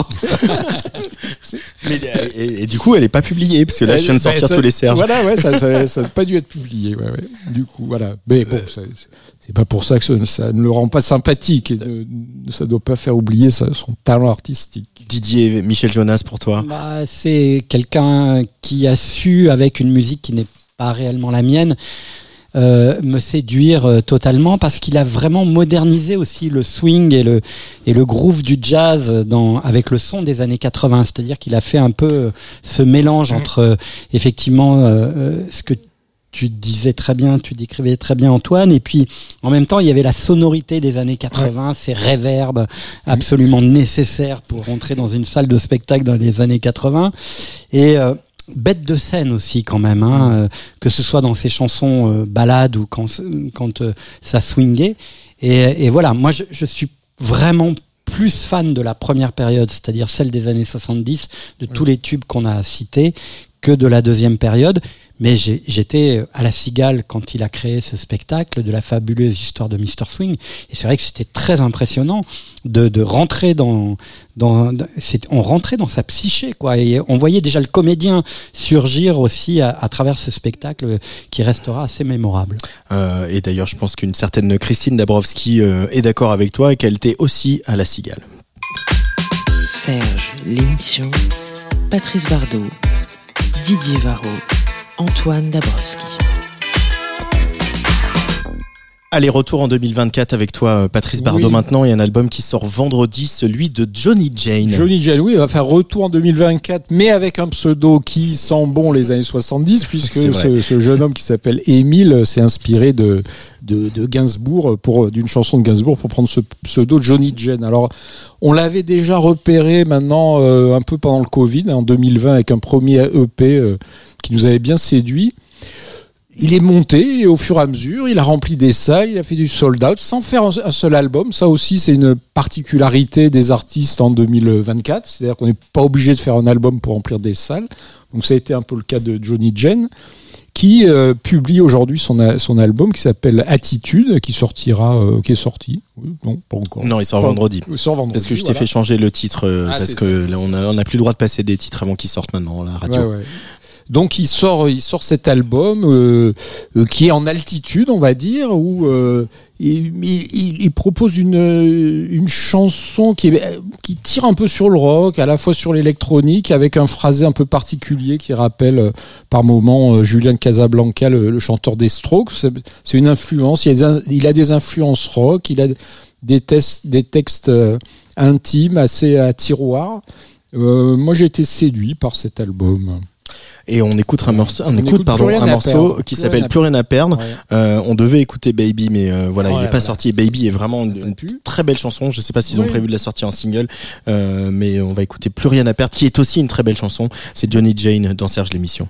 Et du coup elle est pas publiée parce que là je viens de sortir tous les Serges. Ça n'a pas dû être publié. Du coup voilà. Mais bon, c'est pas pour ça que ça ne le rend pas sympathique et ça doit pas faire oublier son talent artistique. Didier, Michel Jonas pour toi? C'est quelqu'un qui a su, avec une musique qui n'est pas réellement la mienne, me séduire totalement parce qu'il a vraiment modernisé aussi le swing et le groove du jazz avec le son des années 80. C'est-à-dire qu'il a fait un peu ce mélange entre effectivement ce que tu disais très bien, tu décrivais très bien Antoine, et puis en même temps il y avait la sonorité des années 80, ces reverbs absolument nécessaires pour rentrer dans une salle de spectacle dans les années 80, et bête de scène aussi quand même, que ce soit dans ses chansons ballades ou quand ça swingait, et voilà, moi je suis vraiment plus fan de la première période, c'est-à-dire celle des années 70, de tous les tubes qu'on a cités, que de la deuxième période. Mais j'étais à la Cigale quand il a créé ce spectacle de la fabuleuse histoire de Mr. Swing, et c'est vrai que c'était très impressionnant de rentrer on rentrait dans sa psyché, quoi, et on voyait déjà le comédien surgir aussi à travers ce spectacle qui restera assez mémorable. Et d'ailleurs, je pense qu'une certaine Christine Dabrowski est d'accord avec toi et qu'elle était aussi à la Cigale. Serge, l'émission, Patrice Bardot, Didier Varro, Antoine Dabrowski. Allez, retour en 2024 avec toi, Patrice Bardot. Maintenant, il y a un album qui sort vendredi, celui de Johnny Jane. Johnny Jane, oui, il va faire retour en 2024, mais avec un pseudo qui sent bon les années 70, puisque ce jeune homme qui s'appelle Émile s'est inspiré de Gainsbourg, d'une chanson de Gainsbourg, pour prendre ce pseudo Johnny Jane. Alors, on l'avait déjà repéré maintenant un peu pendant le Covid, en 2020, avec un premier EP qui nous avait bien séduit. Il est monté et au fur et à mesure, il a rempli des salles, il a fait du sold out sans faire un seul album. Ça aussi, c'est une particularité des artistes en 2024. C'est-à-dire qu'on n'est pas obligé de faire un album pour remplir des salles. Donc ça a été un peu le cas de Johnny Jane, qui publie aujourd'hui son album qui s'appelle Attitude, qui est sorti. Oui, non, pas encore. Non, il sort vendredi. Parce que je t'ai fait changer le titre, parce que là, on n'a plus le droit de passer des titres avant qu'ils sortent maintenant, la radio. Ouais. Donc il sort cet album qui est en altitude, on va dire, où il propose une chanson qui tire un peu sur le rock, à la fois sur l'électronique, avec un phrasé un peu particulier qui rappelle par moments Julian Casablanca, le chanteur des Strokes. C'est une influence. Il a des influences rock. Il a des textes intimes, assez à tiroir. Moi, j'ai été séduit par cet album. Et on écoute un morceau qui s'appelle Plus rien à perdre. Ouais. On devait écouter Baby, mais il n'est pas sorti. Et Baby est vraiment une très belle chanson. Je ne sais pas s'ils ont prévu de la sortir en single, mais on va écouter Plus rien à perdre, qui est aussi une très belle chanson. C'est Johnny Jane dans Serge l'émission.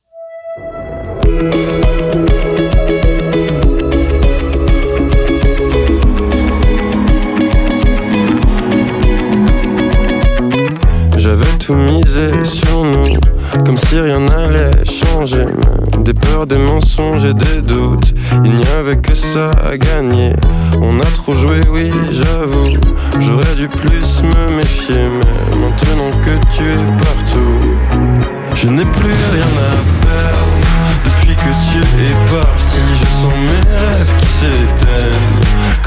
J'avais tout misé sur nous, comme si rien n'allait changer. Des peurs, des mensonges et des doutes, il n'y avait que ça à gagner. On a trop joué, oui, j'avoue. J'aurais dû plus me méfier, mais maintenant que tu es partout, je n'ai plus rien à perdre. Depuis que tu es parti, je sens mes rêves qui s'éteignent, comme laisser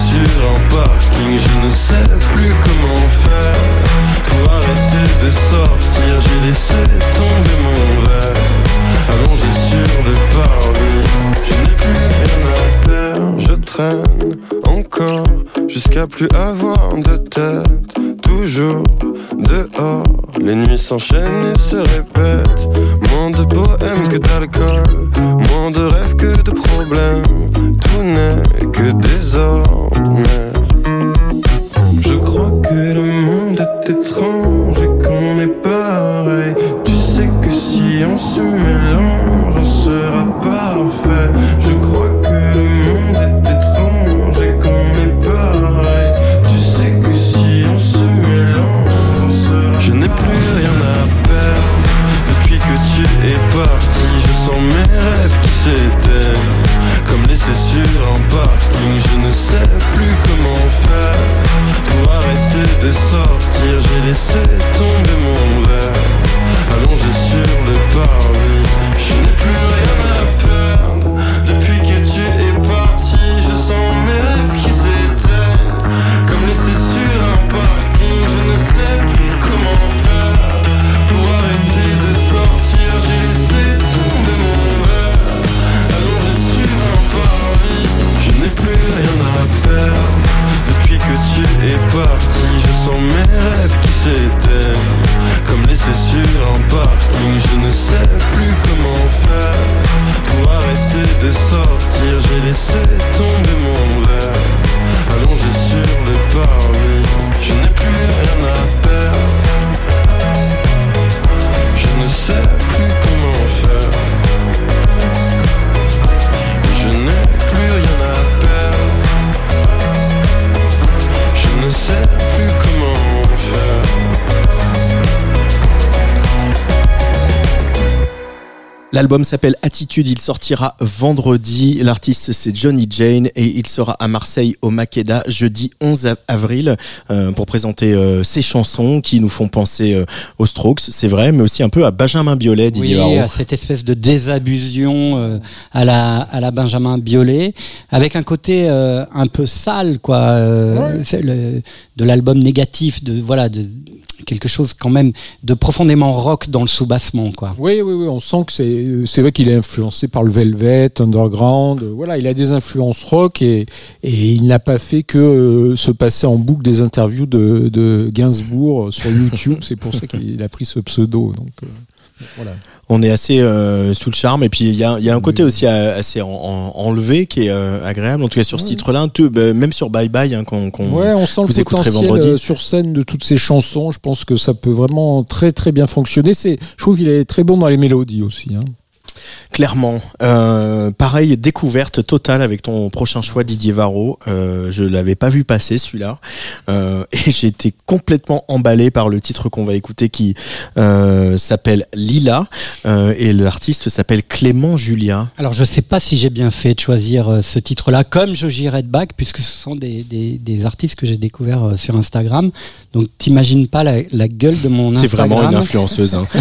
sur un parking, je ne sais plus comment faire. Pour arrêter de sortir, j'ai laissé tomber mon verre. Allongé sur le parvis, je n'ai plus rien à perdre. Je traîne encore jusqu'à plus avoir de tête. Toujours dehors, les nuits s'enchaînent et se répètent. Moins de poèmes que d'alcool, moins de rêves que de problèmes. Tout n'est que désordre, mais je crois que le monde est étrange et qu'on est pareil. Tu sais que si on se mélange, on sera parfait. Je crois que le monde est étrange et qu'on est pareil. Tu sais que si on se mélange, on sera. Je n'ai plus rien à perdre. Depuis que tu es parti, je sens mes rêves qui s'éteignent. Comme laissé sur un parking, je ne sais plus comment faire. Pour arrêter de sortir, j'ai laissé tomber mon verre. Allongé sur le parvis, je n'ai plus rien à perdre. Depuis que tu es parti, je sens mes rêves qui s'éteignent. Comme laissé sur un parking, je ne sais plus comment faire. Pour arrêter de sortir, j'ai laissé tomber mon verre. Allongé sur un parvis, je n'ai plus rien à perdre. Depuis que tu es parti, je sens mes rêves qui s'éteignent. Comme laissé sur un parking, je ne sais plus comment faire. Pour arrêter de sortir, j'ai laissé tomber mon verre. Allongé sur le parvis, je n'ai plus rien à perdre. Je ne sais plus comment faire. Je n'ai plus rien à perdre. Je ne sais plus comment faire. L'album s'appelle Attitude, il sortira vendredi. L'artiste c'est Johnny Jane et il sera à Marseille au Makeda jeudi 11 avril pour présenter ses chansons qui nous font penser aux Strokes, c'est vrai, mais aussi un peu à Benjamin Biolay, Didier Varro. Oui, à cette espèce de désabusion à la Benjamin Biolay, avec un côté un peu sale, quoi, de l'album négatif, de quelque chose quand même de profondément rock dans le sous-bassement, quoi. Oui, on sent que c'est vrai qu'il est influencé par le Velvet, Underground. Voilà, il a des influences rock et il n'a pas fait que se passer en boucle des interviews de Gainsbourg sur YouTube. C'est pour ça qu'il a pris ce pseudo. Donc voilà. On est assez sous le charme et puis il y a un côté aussi assez enlevé qui est agréable en tout cas sur ce titre-là, même sur Bye Bye qu'on on sent vous le écouterez potentiel vendredi sur scène de toutes ces chansons. Je pense que ça peut vraiment très très bien fonctionner. Je trouve qu'il est très bon dans les mélodies aussi. Clairement, pareil, découverte totale avec ton prochain choix Didier Varro. Je l'avais pas vu passer celui-là, et j'ai été complètement emballé par le titre qu'on va écouter qui s'appelle Lila, et l'artiste s'appelle Clément Julien. Alors je sais pas si j'ai bien fait de choisir ce titre-là, comme Joji Redback, puisque ce sont des artistes que j'ai découverts sur Instagram. Donc t'imagines pas la gueule de mon Instagram. C'est vraiment une influenceuse. Hein.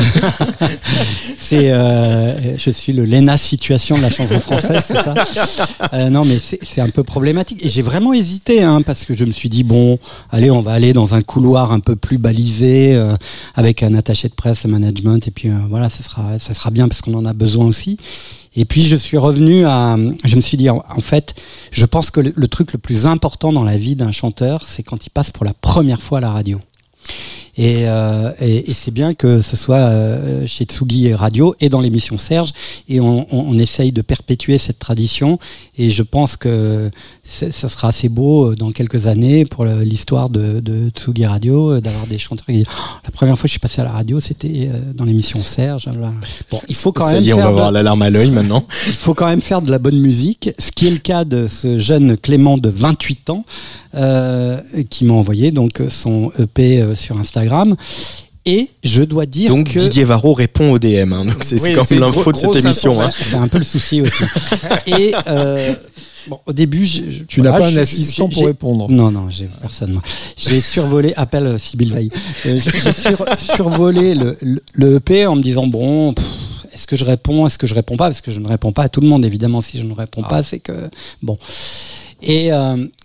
Je suis le Lena situation de la chanson française, c'est ça. Non, mais c'est un peu problématique. Et j'ai vraiment hésité, parce que je me suis dit bon, allez, on va aller dans un couloir un peu plus balisé, avec un attaché de presse, un management, et puis voilà, ça sera bien parce qu'on en a besoin aussi. Et puis je me suis dit en fait, je pense que le truc le plus important dans la vie d'un chanteur, c'est quand il passe pour la première fois à la radio. Et c'est bien que ce soit chez Tsugi Radio et dans l'émission Serge, et on essaye de perpétuer cette tradition, et je pense que ça sera assez beau dans quelques années pour l'histoire de Tsugi Radio, d'avoir des chanteurs qui disent la première fois que je suis passé à la radio c'était dans l'émission Serge. Bon, il faut quand ça même y est, on va avoir la larme à l'œil maintenant. Il faut quand même faire de la bonne musique, ce qui est le cas de ce jeune Clément de 28 ans qui m'a envoyé donc son EP sur Instagram. Et je dois dire donc, que Didier Varro répond au DM, donc c'est quand même l'info de cette émission. C'est un peu le souci aussi. Et au débbu, tu n'as pas un assistant pour répondre. Non, j'ai personne. Moi. J'ai survolé, appelle Sybille Veil. J'ai survolé le EP en me disant bon. Est-ce que je réponds pas, parce que je ne réponds pas à tout le monde évidemment. Si je ne réponds pas, c'est que bon. Et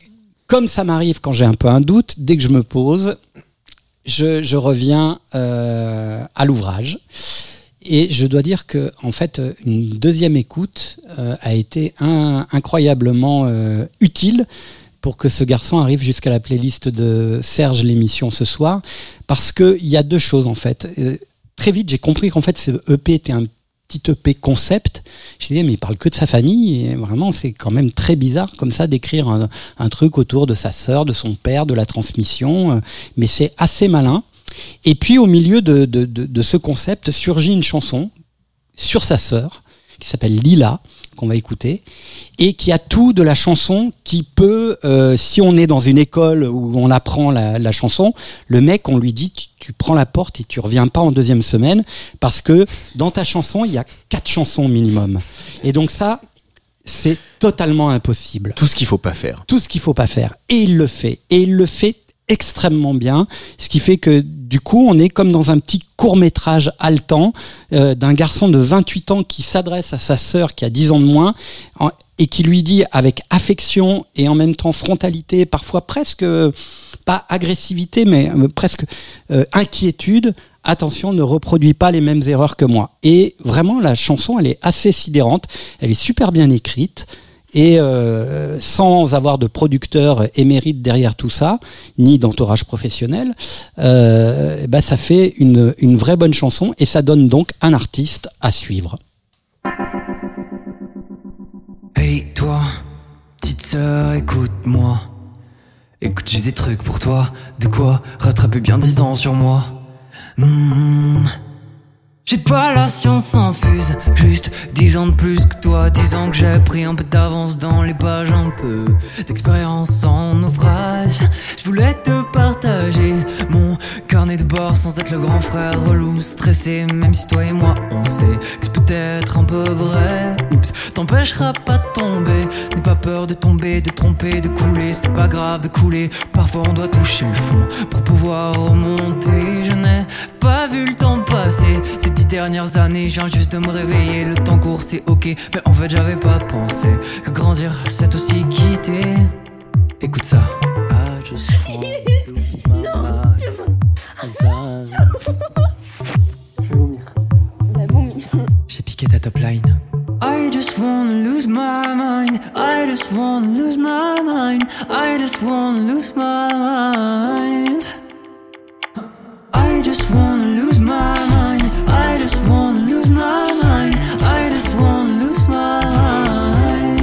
comme ça m'arrive quand j'ai un peu un doute, dès que je me pose, je reviens à l'ouvrage. Et je dois dire que, en fait, une deuxième écoute a été incroyablement utile pour que ce garçon arrive jusqu'à la playlist de Serge l'émission ce soir, parce que il y a deux choses en fait. Très vite, j'ai compris qu'en fait, ce EP était un petit EP concept. Je disais mais il parle que de sa famille et vraiment c'est quand même très bizarre comme ça d'écrire un truc autour de sa sœur, de son père, de la transmission, mais c'est assez malin. Et puis au milieu de ce concept surgit une chanson sur sa sœur qui s'appelle Lila, qu'on va écouter, et qui a tout de la chanson qui peut, si on est dans une école où on apprend la chanson, le mec, on lui dit tu prends la porte et tu reviens pas en deuxième semaine, parce que dans ta chanson, il y a 4 chansons minimum. Et donc ça, c'est totalement impossible. Tout ce qu'il faut pas faire. Tout ce qu'il faut pas faire. Et il le fait. Et il le fait extrêmement bien, ce qui fait que du coup on est comme dans un petit court-métrage haletant d'un garçon de 28 ans qui s'adresse à sa sœur qui a 10 ans de moins et qui lui dit avec affection et en même temps frontalité, parfois presque pas agressivité mais presque inquiétude: attention, ne reproduis pas les mêmes erreurs que moi. Et vraiment la chanson elle est assez sidérante, elle est super bien écrite. Et sans avoir de producteur émérite derrière tout ça, ni d'entourage professionnel, ça fait une vraie bonne chanson et ça donne donc un artiste à suivre. Hey toi, petite sœur, écoute-moi. Écoute, j'ai des trucs pour toi. De quoi rattraper bien 10 ans sur moi. J'ai pas la science infuse, juste 10 ans de plus que toi. 10 ans que j'ai pris un peu d'avance dans les pages, un peu d'expérience en naufrage. Je voulais te partager mon carnet de bord sans être le grand frère relou stressé. Même si toi et moi on sait que c'est peut-être un peu vrai. Oups, t'empêchera pas de tomber. N'aie pas peur de tomber, de tromper, de couler. C'est pas grave de couler, parfois on doit toucher le fond pour pouvoir remonter. Je n'ai pas vu le temps passer ces 10 dernières années, je viens juste de me réveiller. Le temps court c'est ok, mais en fait j'avais pas pensé que grandir c'est aussi quitter. Écoute ça. I just want to lose my mind. Je vais vomir. J'ai piqué ta top line. I just wanna lose my mind. I just wanna lose my mind. I just wanna lose my mind. I just wanna lose my mind. I just wanna lose my mind. I just wanna lose my mind.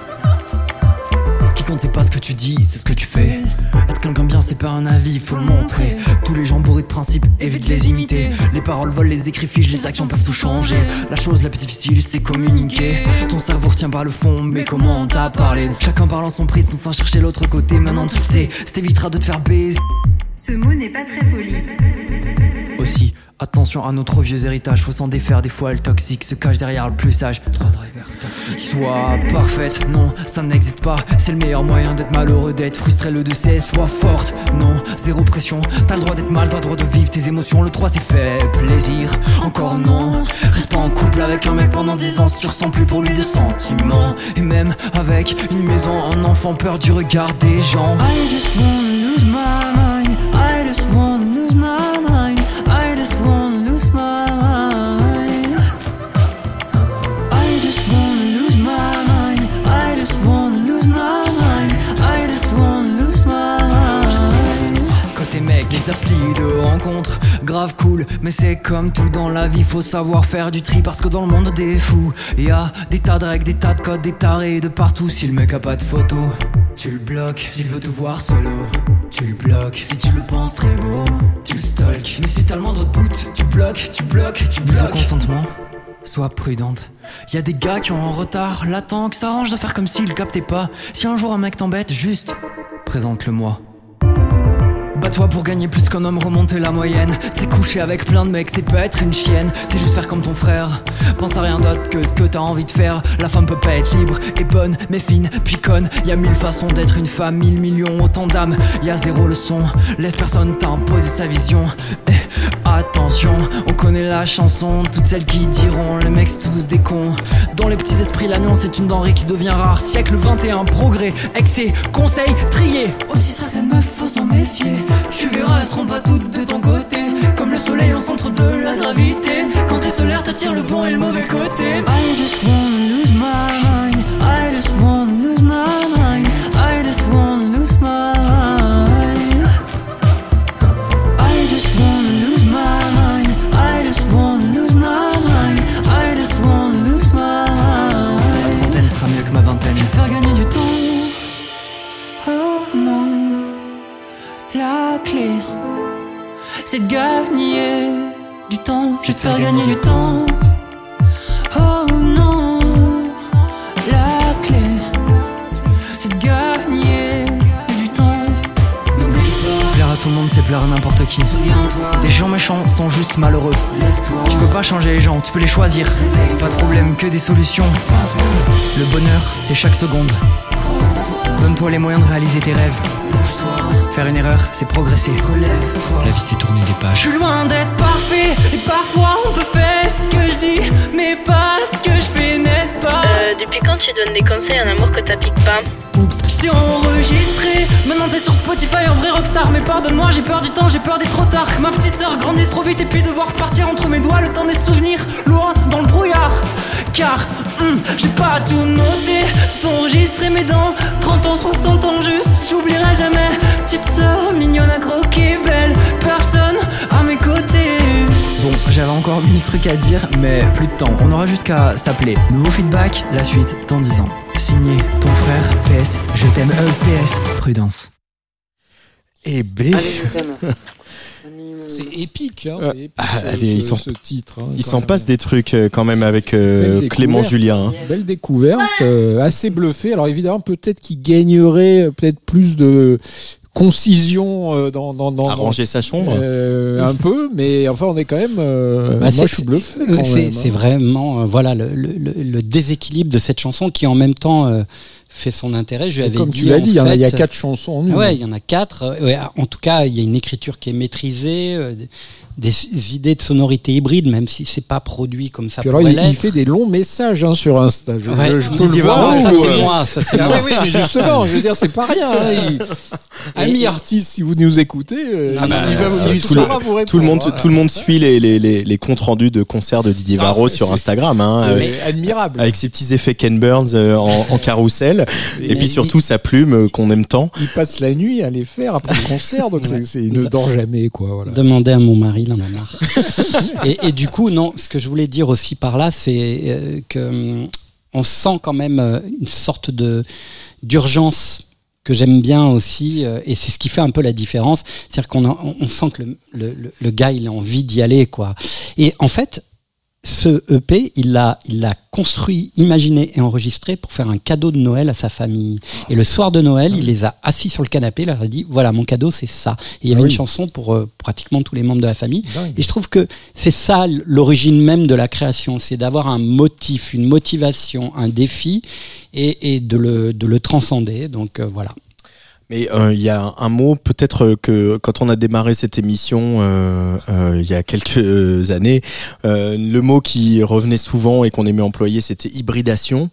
Ce qui compte c'est pas ce que tu dis, c'est ce que tu fais. Être quelqu'un bien c'est pas un avis, faut le montrer. Tous les gens bourrés de principes, évite de les imiter. Les paroles volent, les écrits figent, les actions peuvent tout changer. La chose la plus difficile c'est communiquer. Ton cerveau retient pas le fond, mais comment on t'a parlé. Chacun parlant son prisme sans chercher l'autre côté. Maintenant tu le sais, ça t'évitera de te faire baiser. Ce mot n'est pas très poli. Aussi, attention à nos trop vieux héritages, faut s'en défaire, des fois le toxique se cache derrière le plus sage. 3 drivers toxiques. Sois parfaite, non, ça n'existe pas. C'est le meilleur moyen d'être malheureux, d'être frustré, le 2 c'est sois forte. Non, zéro pression, t'as le droit d'être mal, t'as le droit de vivre tes émotions. Le 3 c'est fait plaisir, encore non. Reste pas en couple avec un mec pendant 10 ans si tu ressens plus pour lui de sentiments. Et même avec une maison, un enfant, peur du regard des gens. I just wanna lose my mind. I just wanna lose my mind. I just wanna lose my mind. I just wanna lose my mind. I just wanna lose my mind. I just wanna lose my mind. Côté mec, les applis de rencontre, grave cool, mais c'est comme tout dans la vie, faut savoir faire du tri parce que dans le monde des fous, y'a des tas de règles, des tas de codes, des tarés de partout. Si le mec a pas de photo, tu le bloques. S'il veut te voir solo, tu le bloques. Si tu le penses très beau, tu le stalk. Mais si t'as le moindre doute, tu bloques, tu bloques, tu bloques. Niveau consentement, sois prudente. Y'a des gars qui ont un retard latent, que ça arrange de faire comme s'ils captaient pas. Si un jour un mec t'embête, juste présente-le-moi. Bats-toi pour gagner plus qu'un homme, remonter la moyenne. C'est coucher avec plein de mecs, c'est pas être une chienne. C'est juste faire comme ton frère. Pense à rien d'autre que ce que t'as envie de faire. La femme peut pas être libre et bonne, mais fine, puis conne. Y'a 1000 façons d'être une femme, 1000 millions, autant d'âmes. Y'a zéro leçon, laisse personne t'imposer sa vision. Attention, on connaît la chanson, toutes celles qui diront les mecs c'est tous des cons. Dans les petits esprits la nuance est une denrée qui devient rare. Siècle 21, progrès, excès, conseils, triés. Aussi certaines meufs faut s'en méfier. Tu verras elles seront pas toutes de ton côté. Comme le soleil au centre de la gravité. Quand t'es solaire t'attires le bon et le mauvais côté. I just wanna lose my mind. I just wanna lose my mind. I just wanna lose my mind. I just wanna lose my mind. I just wanna lose my mind. I just wanna lose my mind. Ma trentaine sera mieux que ma vingtaine. Je vais te faire gagner du temps. Oh non. La clé, c'est de gagner du temps. Je vais te faire gagner du temps. Oh non. La clé, c'est de gagner du temps. N'oublie pas. Plaire à tout le monde, c'est plaire à n'importe qui. Souviens-toi. Les gens méchants sont juste malheureux. Lève-toi. Tu peux pas changer les gens, tu peux les choisir. Réveille-toi. Pas de problème, que des solutions. Pense-moi. Le bonheur, c'est chaque seconde. Donne-toi les moyens de réaliser tes rêves. Faire une erreur, c'est progresser. Relève-toi. La vie c'est tourner des pages. Je suis loin d'être parfait. Et parfois on peut faire ce que je dis, mais pas ce que je fais, n'est-ce pas? Depuis quand tu donnes des conseils en amour que t'appliques pas? Oups, je t'ai enregistré. Maintenant t'es sur Spotify, un vrai rockstar. Mais pardonne-moi, j'ai peur du temps, j'ai peur d'être trop tard. Ma petite sœur grandisse trop vite et puis devoir partir entre mes doigts. Le temps des souvenirs, loin dans le brouillard. Car j'ai pas tout noté, tout enregistré. Mais dans 30 ans, 60 ans juste, j'oublierai jamais. Petite sœur mignonne à croquer, belle personne à mes côtés. Bon, j'avais encore 1000 trucs à dire, mais plus de temps. On aura jusqu'à s'appeler. Nouveau feedback, la suite dans 10 ans. Signé ton frère, PS, je t'aime, PS, prudence. Et B. Allez, je t'aime. C'est épique, hein, c'est épique allez, ce titre. Hein, il s'en passe des trucs quand même avec Clément Julien. Hein. Belle découverte, assez bluffé. Alors évidemment, peut-être qu'il gagnerait peut-être plus de concision dans arranger sa chambre un peu, mais enfin on est quand même moi je suis bluffé quand même, c'est vraiment voilà le déséquilibre de cette chanson qui en même temps fait son intérêt. Je lui avais comme dit, tu l'as dit, il y a 4 chansons en une. Ouais, il y en a 4. Ouais, en tout cas, il y a une écriture qui est maîtrisée, des idées de sonorité hybride, même si c'est pas produit comme ça. Puis alors, il fait des longs messages sur Insta. Je peux le voir. Ça c'est moi. Ça c'est moi. Oui, mais justement, je veux dire, c'est pas rien. Ami artiste, si vous nous écoutez, il saura vous répondre. Tout le monde suit les comptes rendus de concerts de Didier Varro sur Instagram. Hein, c'est admirable. Avec ses petits effets Ken Burns en carrousel. Et puis surtout sa plume qu'on aime tant. Il passe la nuit à les faire après le concert, donc il ne dort jamais, quoi. Voilà. Demandez à mon mari, il en a marre. et du coup, non, ce que je voulais dire aussi par là, c'est que on sent quand même une sorte d'urgence que j'aime bien aussi, et c'est ce qui fait un peu la différence. C'est-à-dire qu'on sent que le gars, il a envie d'y aller, quoi. Et en fait, ce EP, il l'a construit, imaginé et enregistré pour faire un cadeau de Noël à sa famille. Et le soir de Noël, il les a assis sur le canapé, il leur a dit, voilà, mon cadeau, c'est ça. Et il y avait une chanson pour pratiquement tous les membres de la famille. Dingue. Et je trouve que c'est ça l'origine même de la création, c'est d'avoir un motif, une motivation, un défi, et de le transcender. Donc voilà. Mais il y a un mot peut-être que quand on a démarré cette émission il y a quelques années, le mot qui revenait souvent et qu'on aimait employer, c'était hybridation.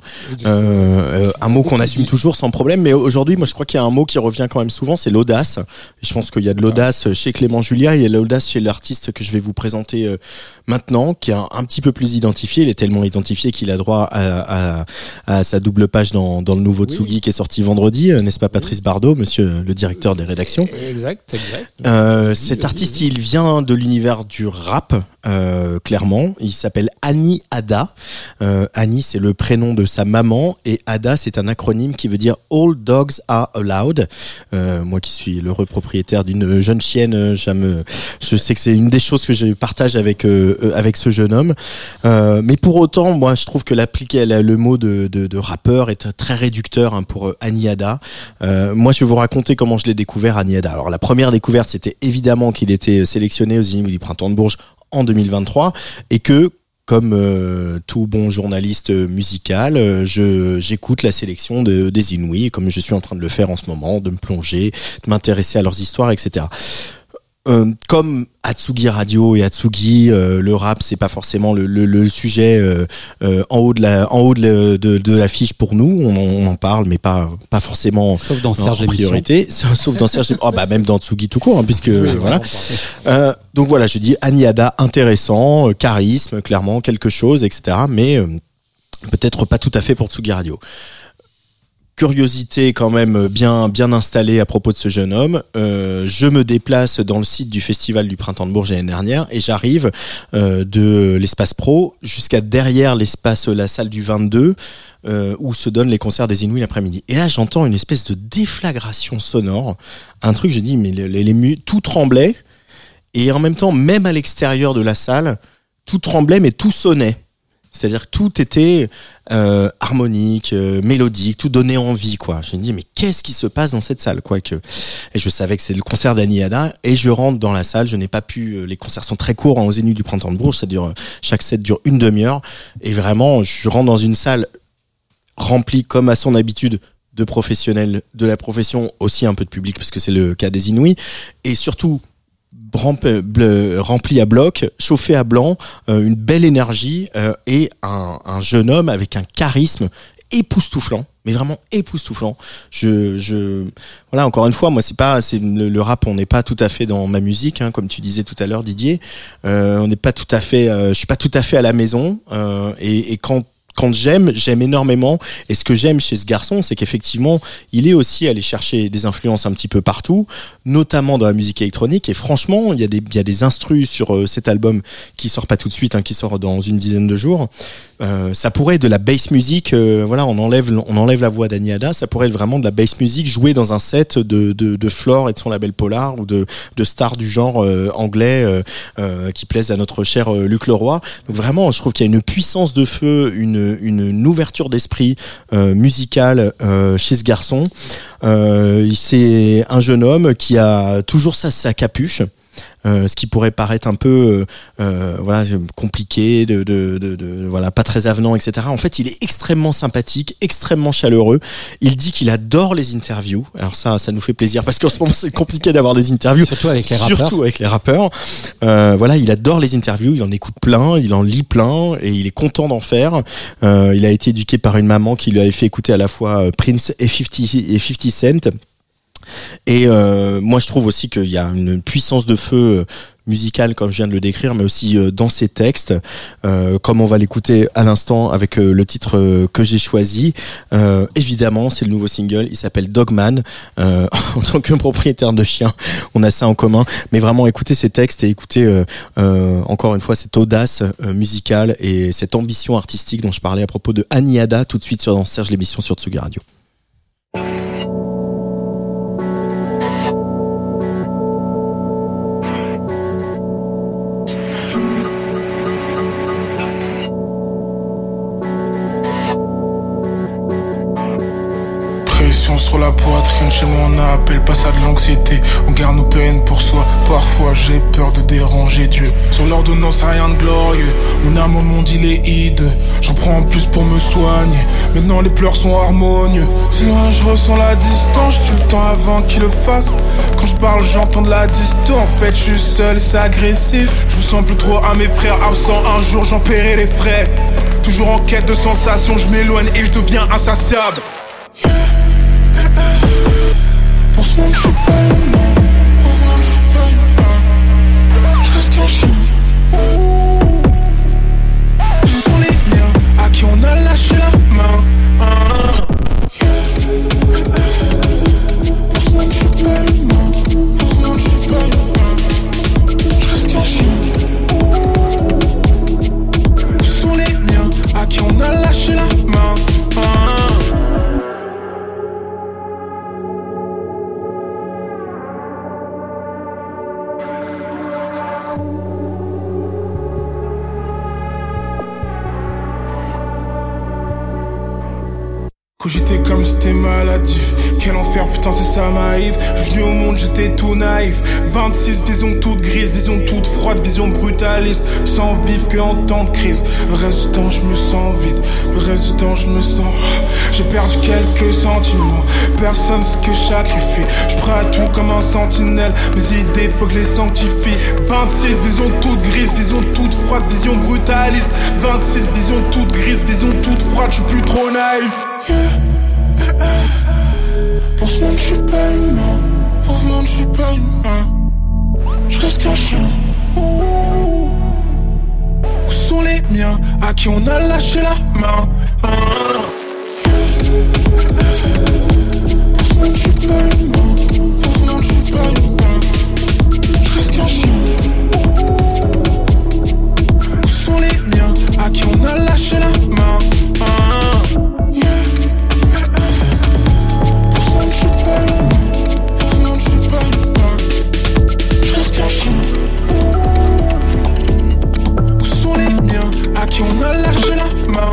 Un mot qu'on assume toujours sans problème, mais aujourd'hui, moi je crois qu'il y a un mot qui revient quand même souvent, c'est l'audace. Et je pense qu'il y a de l'audace chez Clément Julien, il y a de l'audace chez l'artiste que je vais vous présenter maintenant, qui est un petit peu plus identifié. Il est tellement identifié qu'il a droit à sa double page dans le nouveau Tsugi qui est sorti vendredi, n'est-ce pas Patrice Bardot, monsieur le directeur des rédactions. Exact. Cet artiste, il vient de l'univers du rap, clairement. Il s'appelle Annie Ada. Annie, c'est le prénom de sa maman, et Ada, c'est un acronyme qui veut dire All Dogs Are Allowed. Moi qui suis l'heureux propriétaire d'une jeune chienne, je sais que c'est une des choses que je partage avec ce jeune homme. Mais pour autant, moi, je trouve que l'appliquer le mot de rappeur est très réducteur pour Annie Ada. Moi, je vais vous raconter comment je l'ai découvert, Annie Ada. Alors, la première découverte, c'était évidemment qu'il était sélectionné aux Inuits du Printemps de Bourges en 2023, et que, comme tout bon journaliste musical, j'écoute la sélection des Inuits, comme je suis en train de le faire en ce moment, de me plonger, de m'intéresser à leurs histoires, etc. comme Atsugi Radio et Atsugi, le rap c'est pas forcément le sujet en haut de l'affiche pour nous. On en parle, mais pas forcément sauf dans Serge en priorité. Sauf dans Serge. Même dans Atsugi tout court, hein, puisque voilà. Donc voilà, je dis Annie Ada, intéressant, charisme, clairement quelque chose, etc. Mais peut-être pas tout à fait pour Tsugi Radio. Curiosité quand même bien installée à propos de ce jeune homme. Je me déplace dans le site du Festival du Printemps de Bourges l'année dernière et j'arrive de l'espace pro jusqu'à derrière la salle du 22 où se donnent les concerts des Inouïs l'après-midi. Et là, j'entends une espèce de déflagration sonore, un truc, je dis mais tout tremblait et en même temps, même à l'extérieur de la salle, tout tremblait mais tout sonnait. C'est-à-dire que tout était harmonique, mélodique, tout donnait envie, quoi. Je me dis mais qu'est-ce qui se passe dans cette salle, quoi que. Et je savais que c'est le concert d'Annie Ada et je rentre dans la salle. Je n'ai pas pu. Les concerts sont très courts aux Zénith du Printemps de Bourges. Chaque set dure une demi-heure et vraiment je rentre dans une salle remplie comme à son habitude de professionnels de la profession, aussi un peu de public parce que c'est le cas des Inouïs et surtout rempli à bloc, chauffé à blanc, une belle énergie et un jeune homme avec un charisme époustouflant, mais vraiment époustouflant. Voilà, encore une fois, moi c'est le rap, on n'est pas tout à fait dans ma musique, hein, comme tu disais tout à l'heure, Didier. On n'est pas tout à fait, je suis pas tout à fait à la maison et quand j'aime énormément. Et ce que j'aime chez ce garçon, c'est qu'effectivement, il est aussi allé chercher des influences un petit peu partout, notamment dans la musique électronique. Et franchement, il y a des instrus sur cet album qui sort pas tout de suite, hein, qui sort dans une dizaine de jours. Ça pourrait être de la bass music, voilà, on enlève la voix d'Annie Ada, ça pourrait être vraiment de la bass music jouée dans un set de Flore et de son label Polar ou de stars du genre anglais qui plaisent à notre cher Luc Leroy. Donc vraiment, je trouve qu'il y a une puissance de feu, une ouverture d'esprit musicale chez ce garçon. C'est un jeune homme qui a toujours sa capuche. Ce qui pourrait paraître un peu voilà, compliqué, voilà, pas très avenant, etc. En fait, il est extrêmement sympathique, extrêmement chaleureux. Il dit qu'il adore les interviews. Alors ça nous fait plaisir parce qu'en ce moment c'est compliqué d'avoir des interviews, surtout avec les rappeurs. Voilà, il adore les interviews, il en écoute plein, il en lit plein et il est content d'en faire. Il a été éduqué par une maman qui lui avait fait écouter à la fois Prince et 50 Cent. Et moi je trouve aussi qu'il y a une puissance de feu musicale comme je viens de le décrire, mais aussi dans ses textes, comme on va l'écouter à l'instant avec le titre que j'ai choisi. Évidemment, c'est le nouveau single, il s'appelle Dogman. En tant que propriétaire de chien, on a ça en commun, mais vraiment écoutez ces textes et écoutez encore une fois cette audace musicale et cette ambition artistique dont je parlais à propos de Annie Ada tout de suite dans Serge l'émission sur Tsugi Radio. Sur la poitrine, chez moi on appelle pas ça de l'anxiété. On garde nos peines pour soi, parfois j'ai peur de déranger Dieu. Sur l'ordonnance rien de glorieux, mon âme au monde il est hideux. J'en prends en plus pour me soigner, maintenant les pleurs sont harmonieux. Si loin je ressens la distance, j'tue le temps avant qu'il le fasse. Quand je parle j'entends de la disto, en fait je suis seul, c'est agressif. Je me sens plus trop à mes frères absents, un jour j'en paierai les frais. Toujours en quête de sensations, je m'éloigne et je deviens insatiable. Pour ce monde je suis pas humain, pour ce monde je suis pas humain. Je reste qu'un chien. Ce sont les miens à qui on a lâché la main. Pour ce monde je suis pas humain, pour ce monde je suis pas humain. Je reste qu'un chien. Ce sont les miens à qui on a lâché la main. Cogiter comme si t'es maladif, quel enfer, putain c'est ça m'arrive. Je suis venu au monde, j'étais tout naïf. 26, vision toute grise, vision toute froide, vision brutaliste. Sans vivre que en temps de crise. Le reste du temps je me sens vide, le reste du temps je me sens. J'ai perdu quelques sentiments, personne ce que je sacrifie. Je prends à tout comme un sentinelle, mes idées faut que je les sanctifie. 26, vision toute grise, vision toute froide, vision brutaliste. 26, vision toute grise, vision toute froide, je suis plus trop naïf. Pour ce monde je suis pas humain, pour ce monde je suis pas humain. Je reste qu'un chien. Où sont les miens, à qui on a lâché la main? Pour ce monde je suis pas humain, pour ce monde je suis pas humain. Je reste qu'un chien. Où sont les miens, à qui on a lâché la main? Pour ce monde je suis pas humain, pour ce monde je suis pas humain. Je reste qu'un chien. Où sont les miens, à qui on a lâché la main?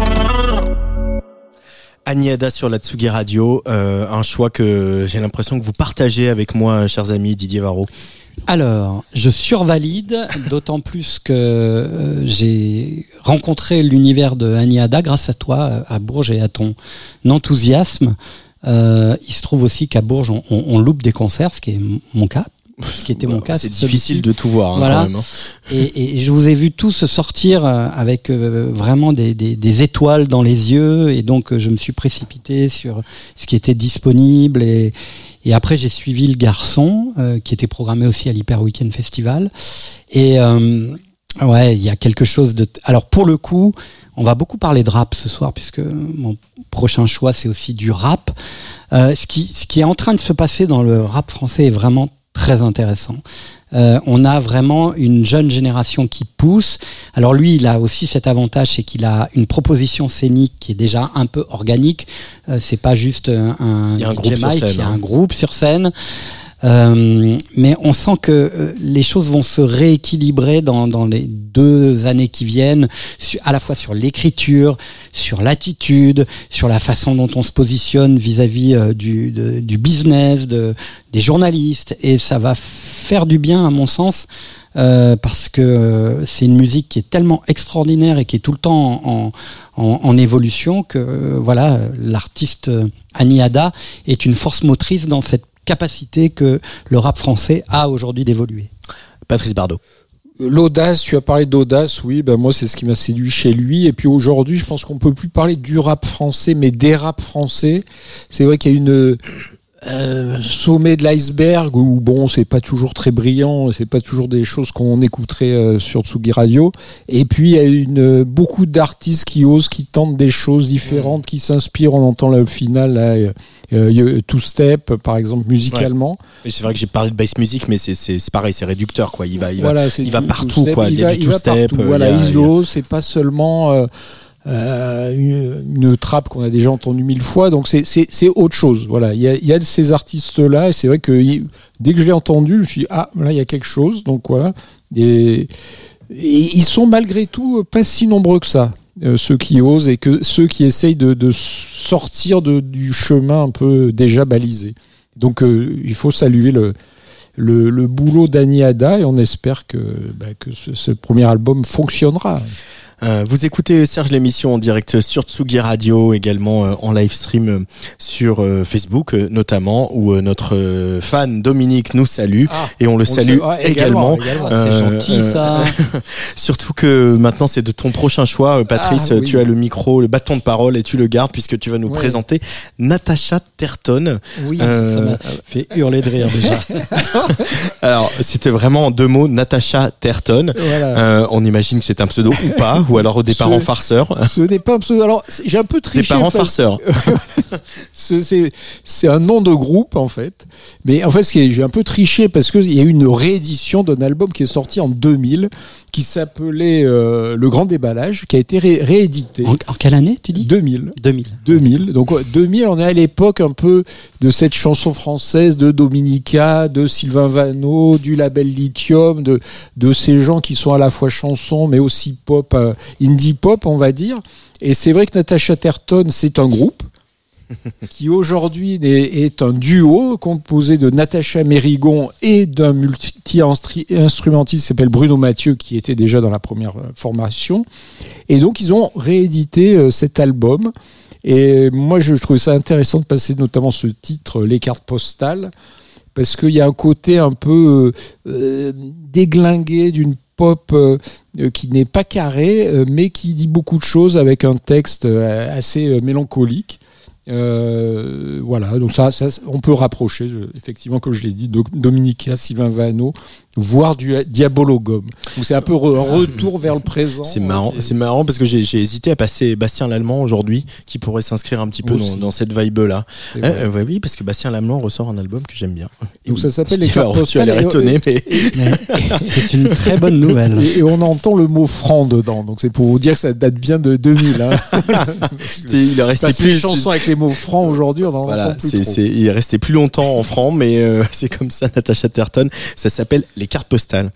Annie Ada sur la Tsugi Radio, un choix que j'ai l'impression que vous partagez avec moi, chers amis, Didier Varro. Alors, je survalide, d'autant plus que j'ai rencontré l'univers de Annie Ada grâce à toi, à Bourges, et à ton enthousiasme. Il se trouve aussi qu'à Bourges, on loupe des concerts, ce qui est mon cas. Ce qui était mon cas. C'est difficile de tout voir, hein, voilà. quand même. Hein. Et je vous ai vu tous sortir avec vraiment des étoiles dans les yeux, et donc je me suis précipité sur ce qui était disponible, et après j'ai suivi Le Garçon, qui était programmé aussi à l'Hyper Weekend Festival. Et ouais, il y a quelque chose de... Alors pour le coup, on va beaucoup parler de rap ce soir, puisque mon prochain choix c'est aussi du rap. Ce qui est en train de se passer dans le rap français est vraiment très intéressant. On a vraiment une jeune génération qui pousse. Alors lui, il a aussi cet avantage, c'est qu'il a une proposition scénique qui est déjà un peu organique. C'est pas juste un DJ Mike, il y a un groupe sur scène. Mais on sent que les choses vont se rééquilibrer dans les 2 années qui viennent, à la fois sur l'écriture, sur l'attitude, sur la façon dont on se positionne vis-à-vis du business, des journalistes, et ça va faire du bien à mon sens, parce que c'est une musique qui est tellement extraordinaire et qui est tout le temps en évolution, que voilà, l'artiste Annie Ada est une force motrice dans cette capacité que le rap français a aujourd'hui d'évoluer. Patrice Bardot. L'audace, tu as parlé d'audace, oui, ben moi c'est ce qui m'a séduit chez lui. Et puis aujourd'hui, je pense qu'on peut plus parler du rap français, mais des rap français. C'est vrai qu'il y a une sommet de l'iceberg où bon, c'est pas toujours très brillant, c'est pas toujours des choses qu'on écouterait sur Tsugi Radio. Et puis il y a beaucoup d'artistes qui osent, qui tentent des choses différentes, qui s'inspirent. On entend là, au final là, Two Step par exemple musicalement. Ouais. C'est vrai que j'ai parlé de bass music, mais c'est pareil, c'est réducteur quoi. Il va partout step, quoi. Il y a du Two Step. Voilà, Islo, c'est pas seulement une trappe qu'on a déjà entendue 1000 fois, donc c'est autre chose. Voilà, il y a ces artistes là, et c'est vrai que dès que je l'ai entendu, je me suis dit, ah là il y a quelque chose. Donc voilà, et ils sont malgré tout pas si nombreux que ça, ceux qui osent, et que ceux qui essayent de sortir du chemin un peu déjà balisé. Donc il faut saluer le boulot d'Annie Ada, et on espère que ce premier album fonctionnera. Vous écoutez Serge l'émission en direct sur Tsugi Radio, également en live stream sur Facebook notamment, où notre fan Dominique nous salue, et on le salue également. C'est gentil ça. Surtout que maintenant c'est de ton prochain choix, Patrice. Oui. Tu as le micro, le bâton de parole, et tu le gardes puisque tu vas nous présenter Natacha Terton. Oui, ça m'a fait hurler de rire déjà. Alors c'était vraiment en 2 mots, Natacha Terton. Voilà. On imagine que c'est un pseudo ou pas. Ou alors des parents farceurs. Ce n'est pas un pseudo. Alors, j'ai un peu triché. Des parents farceurs. C'est un nom de groupe, en fait. Mais en fait, j'ai un peu triché parce qu'il y a eu une réédition d'un album qui est sorti en 2000, qui s'appelait Le Grand Déballage, qui a été réédité. En quelle année, tu dis ? 2000. 2000. Donc, 2000, on est à l'époque un peu de cette chanson française de Dominica, de Sylvain Vanneau, du label Lithium, de ces gens qui sont à la fois chansons, mais aussi pop, indie pop, on va dire. Et c'est vrai que Natacha Terton, c'est un groupe. qui aujourd'hui est un duo composé de Natacha Mérigon et d'un multi-instrumentiste qui s'appelle Bruno Mathieu, qui était déjà dans la première formation. Et donc, ils ont réédité cet album. Et moi, je trouvais ça intéressant de passer notamment ce titre, Les cartes postales, parce qu'il y a un côté un peu déglingué d'une pop qui n'est pas carré, mais qui dit beaucoup de choses avec un texte assez mélancolique. Voilà, donc ça, on peut rapprocher, effectivement, comme je l'ai dit, Dominica, Sylvain Vanneau, voire du Diabologum. Donc c'est un peu un retour vers le présent. C'est marrant parce que j'ai hésité à passer Bastien Lallemand aujourd'hui, qui pourrait s'inscrire un petit peu dans cette vibe-là. Oui, parce que Bastien Lallemand ressort un album que j'aime bien. Donc ça s'appelle Les cartes postales. Tu as l'air étonné, mais c'est une très bonne nouvelle. Et on entend le mot franc dedans, donc c'est pour vous dire que ça date bien de 2000. Il est resté plus les chansons avec les mots francs aujourd'hui, on en entend plus trop. Il est resté plus longtemps en franc, mais c'est comme ça, Natacha Terton. Ça s'appelle Les cartes postales.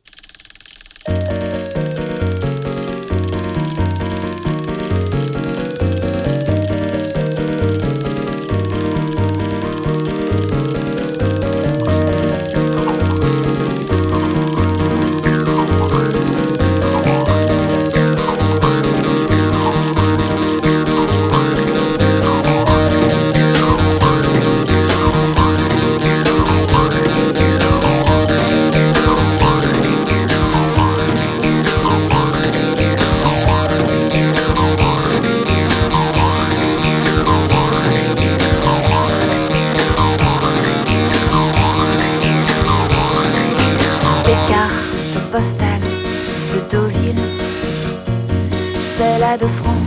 De francs,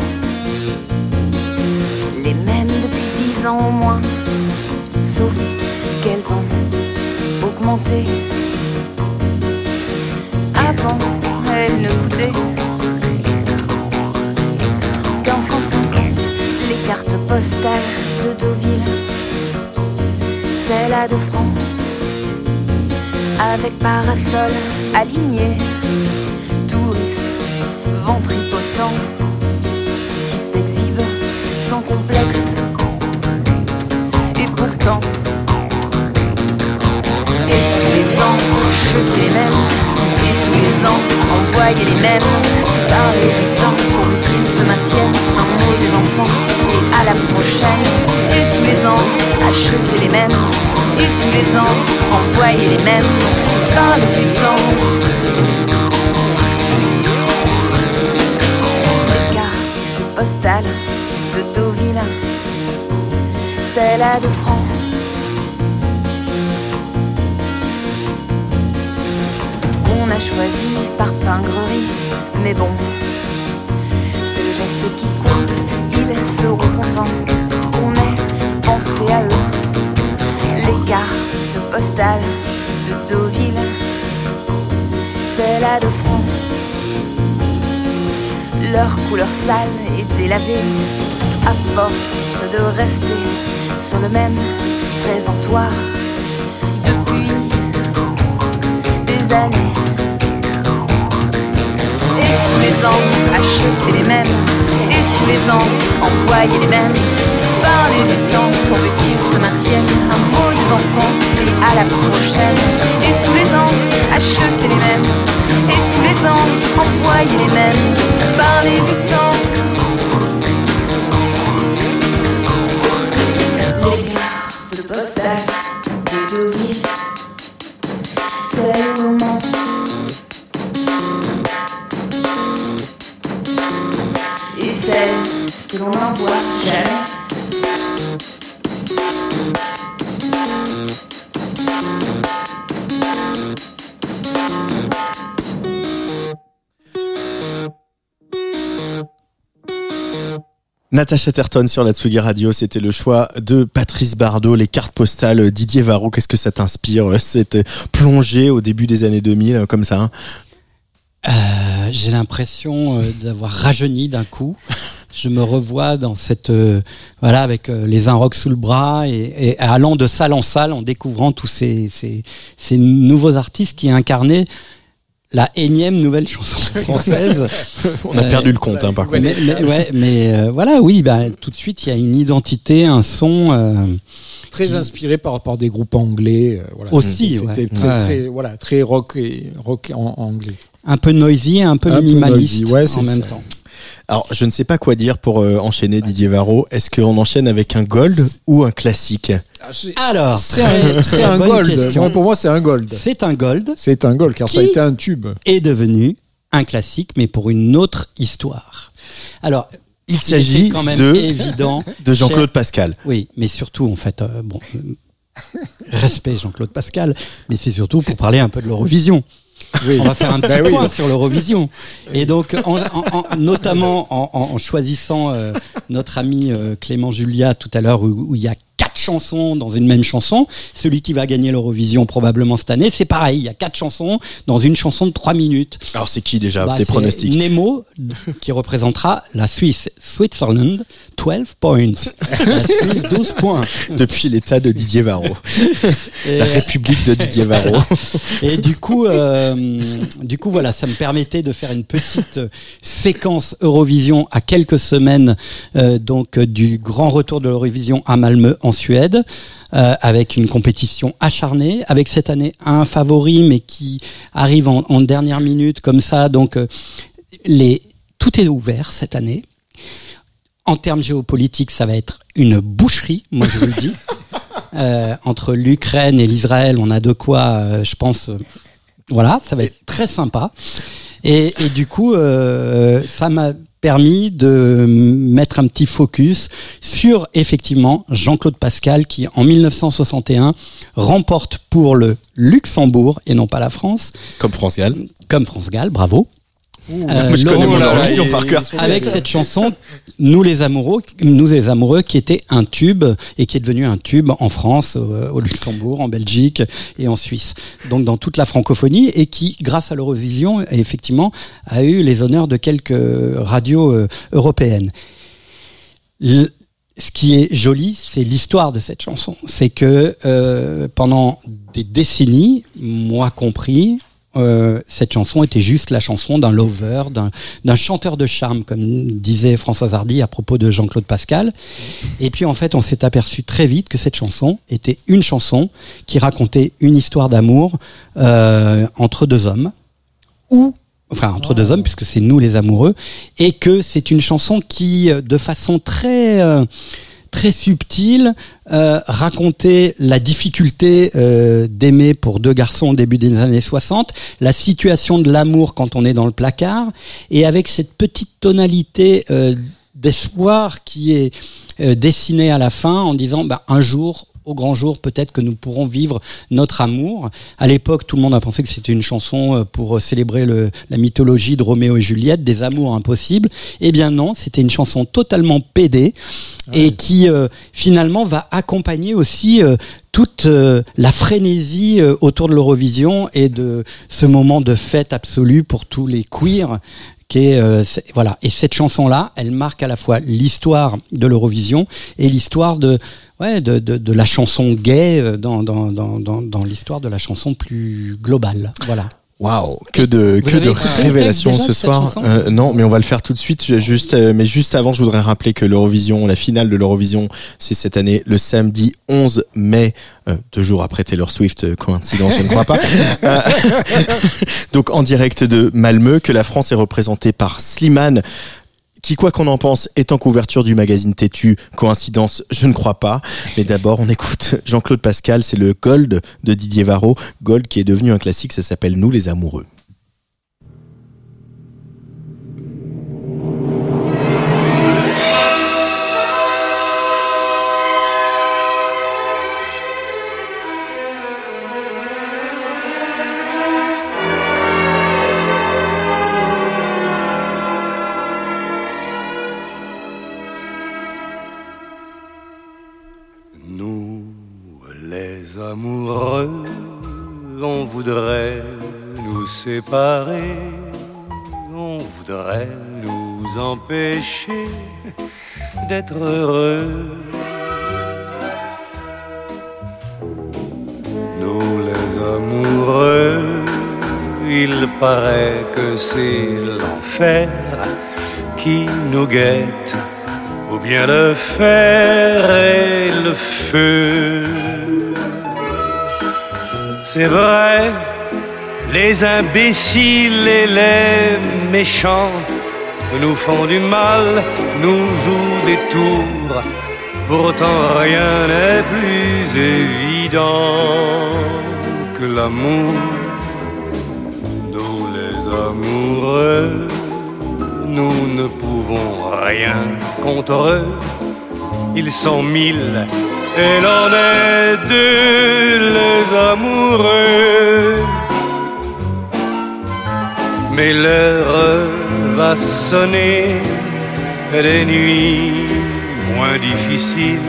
les mêmes depuis 10 ans au moins, sauf qu'elles ont augmenté. Avant, elles ne coûtaient qu'un franc 50. Les cartes postales de Deauville, celles à 2 francs, avec parasol aligné, touristes ventripotent qui s'exhibe sans complexe. Et pourtant, et tous les ans, jeter les mêmes, et tous les ans, envoyer les mêmes, parler du temps pour qu'ils se maintiennent, un mot des enfants, et à la prochaine. Et tous les ans, acheter les mêmes, et tous les ans, envoyer les mêmes, parler du temps. Postale de Deauville, celle à 2 francs. Qu'on a choisi par pingrerie, mais bon, c'est le geste qui compte. Ils seront contents qu'on ait pensé à eux. Les cartes postales de Deauville, celle à 2 francs. Leur couleur sale et délavée, à force de rester sur le même présentoir depuis des années. Et tous les ans, acheter les mêmes, et tous les ans, envoyer les mêmes, parler du temps pour qu'ils se maintiennent, un mot des enfants, et à la prochaine. Et tous les ans, acheter les mêmes, et tous les ans, envoyer les mêmes, parler du temps. Les cartes postales de Deauville, c'est le moment. Et celle que l'on n'envoie jamais. Natacha Terton sur la Tsugi Radio, c'était le choix de Patrice Bardot, les cartes postales. Didier Varro, qu'est-ce que ça t'inspire, cette plongée au début des années 2000 comme ça? J'ai l'impression d'avoir rajeuni d'un coup. Je me revois dans cette avec les Inrocks sous le bras et allant de salle en salle en découvrant tous ces nouveaux artistes qui incarnaient la énième nouvelle chanson française. On a perdu le compte, par contre. Voilà, oui, tout de suite, il y a une identité, un son très inspiré par des groupes anglais. Voilà. Aussi, c'était très rock en anglais. Un peu noisy, un peu minimaliste en même temps. Alors, je ne sais pas quoi dire pour enchaîner, Didier Varro. Est-ce qu'on enchaîne avec un gold ou un classique ? Alors, c'est un gold. Moi, pour moi, c'est un gold. C'est un gold. C'est un gold, car ça a été un tube. Est devenu un classique, mais pour une autre histoire. Alors, il s'agit quand même de Jean-Claude Pascal. Oui, mais surtout, en fait, respect Jean-Claude Pascal, mais c'est surtout pour parler un peu de l'Eurovision. Oui. On va faire un petit point sur l'Eurovision. Et donc, notamment en choisissant notre ami Clément Julia tout à l'heure, où il y a 4 chansons dans une même chanson. Celui qui va gagner l'Eurovision probablement cette année, c'est pareil. Il y a 4 chansons dans une chanson de 3 minutes. Alors c'est qui déjà tes pronostics ? Nemo qui représentera la Suisse. Switzerland, 12 points. La Suisse, 12 points. Depuis l'état de Didier Varro. La République de Didier Varro. Et du coup, voilà, ça me permettait de faire une petite séquence Eurovision à quelques semaines du grand retour de l'Eurovision à Malmö en Suède, avec une compétition acharnée, avec cette année un favori mais qui arrive en dernière minute comme ça. Donc tout est ouvert cette année. En termes géopolitiques, ça va être une boucherie, moi je vous le dis. Entre l'Ukraine et l'Israël, on a de quoi, je pense. Voilà, ça va être très sympa. Et du coup, ça m'a permis de mettre un petit focus sur effectivement Jean-Claude Pascal qui en 1961 remporte pour le Luxembourg et non pas la France. Comme France Gall, bravo. Je connais mon Eurovision par cœur. Avec cette chanson, Nous les amoureux, qui était un tube et qui est devenu un tube en France, au Luxembourg, en Belgique et en Suisse. Donc dans toute la francophonie et qui, grâce à l'Eurovision, effectivement, a eu les honneurs de quelques radios européennes. Ce qui est joli, c'est l'histoire de cette chanson. C'est que pendant des décennies, moi compris, cette chanson était juste la chanson d'un lover, d'un chanteur de charme, comme disait Françoise Hardy à propos de Jean-Claude Pascal. Et puis en fait, on s'est aperçu très vite que cette chanson était une chanson qui racontait une histoire d'amour entre deux hommes, entre deux hommes, puisque c'est nous les amoureux, et que c'est une chanson qui, de façon très subtile, racontait la difficulté d'aimer pour deux garçons au début des années 60, la situation de l'amour quand on est dans le placard, et avec cette petite tonalité d'espoir qui est dessinée à la fin en disant un jour, au grand jour, peut-être que nous pourrons vivre notre amour. À l'époque, tout le monde a pensé que c'était une chanson pour célébrer la mythologie de Roméo et Juliette, des amours impossibles. Eh bien non, c'était une chanson totalement pédée et qui finalement va accompagner aussi toute la frénésie autour de l'Eurovision et de ce moment de fête absolue pour tous les queers. Voilà. Et cette chanson-là, elle marque à la fois l'histoire de l'Eurovision et l'histoire de la chanson gay dans l'histoire de la chanson plus globale. Voilà. Waouh, que de révélations ce soir. Non, mais on va le faire tout de suite. Mais juste avant, je voudrais rappeler que l'Eurovision, la finale de l'Eurovision, c'est cette année le samedi 11 mai, 2 jours après Taylor Swift. Coïncidence, je ne crois pas. Donc en direct de Malmö, que la France est représentée par Slimane, qui, quoi qu'on en pense, est en couverture du magazine Têtu. Coïncidence, je ne crois pas. Mais d'abord, on écoute Jean-Claude Pascal, c'est le Gold de Didier Varro. Gold qui est devenu un classique, ça s'appelle Nous les amoureux. Amoureux, on voudrait nous séparer, on voudrait nous empêcher d'être heureux. Nous les amoureux, il paraît que c'est l'enfer qui nous guette, ou bien le fer et le feu. C'est vrai, les imbéciles et les méchants nous font du mal, nous jouent des tours. Pourtant rien n'est plus évident que l'amour. Nous les amoureux, nous ne pouvons rien contre eux. Ils sont 1000 et l'on est 2 les amoureux. Mais l'heure va sonner des nuits moins difficiles,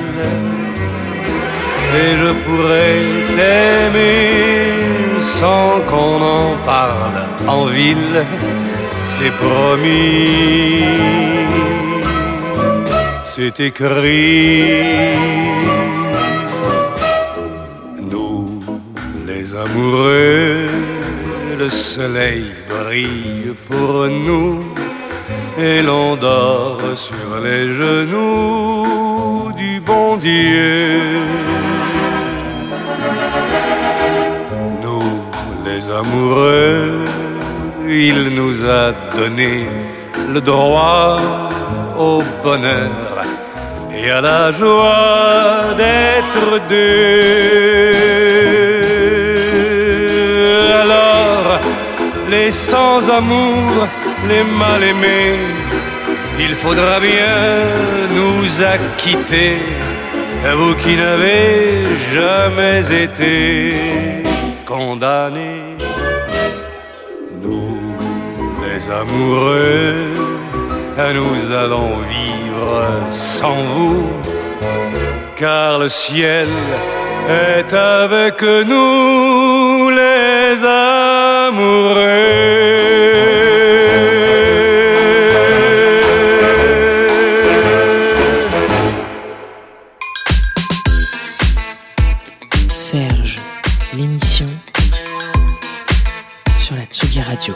et je pourrais t'aimer sans qu'on en parle en ville, c'est promis, c'est écrit. Nous, les amoureux, le soleil brille pour nous et l'on dort sur les genoux du bon Dieu. Nous, les amoureux, il nous a donné le droit au bonheur et à la joie d'être deux. Alors, les sans-amour, les mal-aimés, il faudra bien nous acquitter, vous qui n'avez jamais été condamnés. Nous, les amoureux, nous allons vivre sans vous, car le ciel est avec nous, les amoureux. Serge, l'émission sur la Tsugi Radio.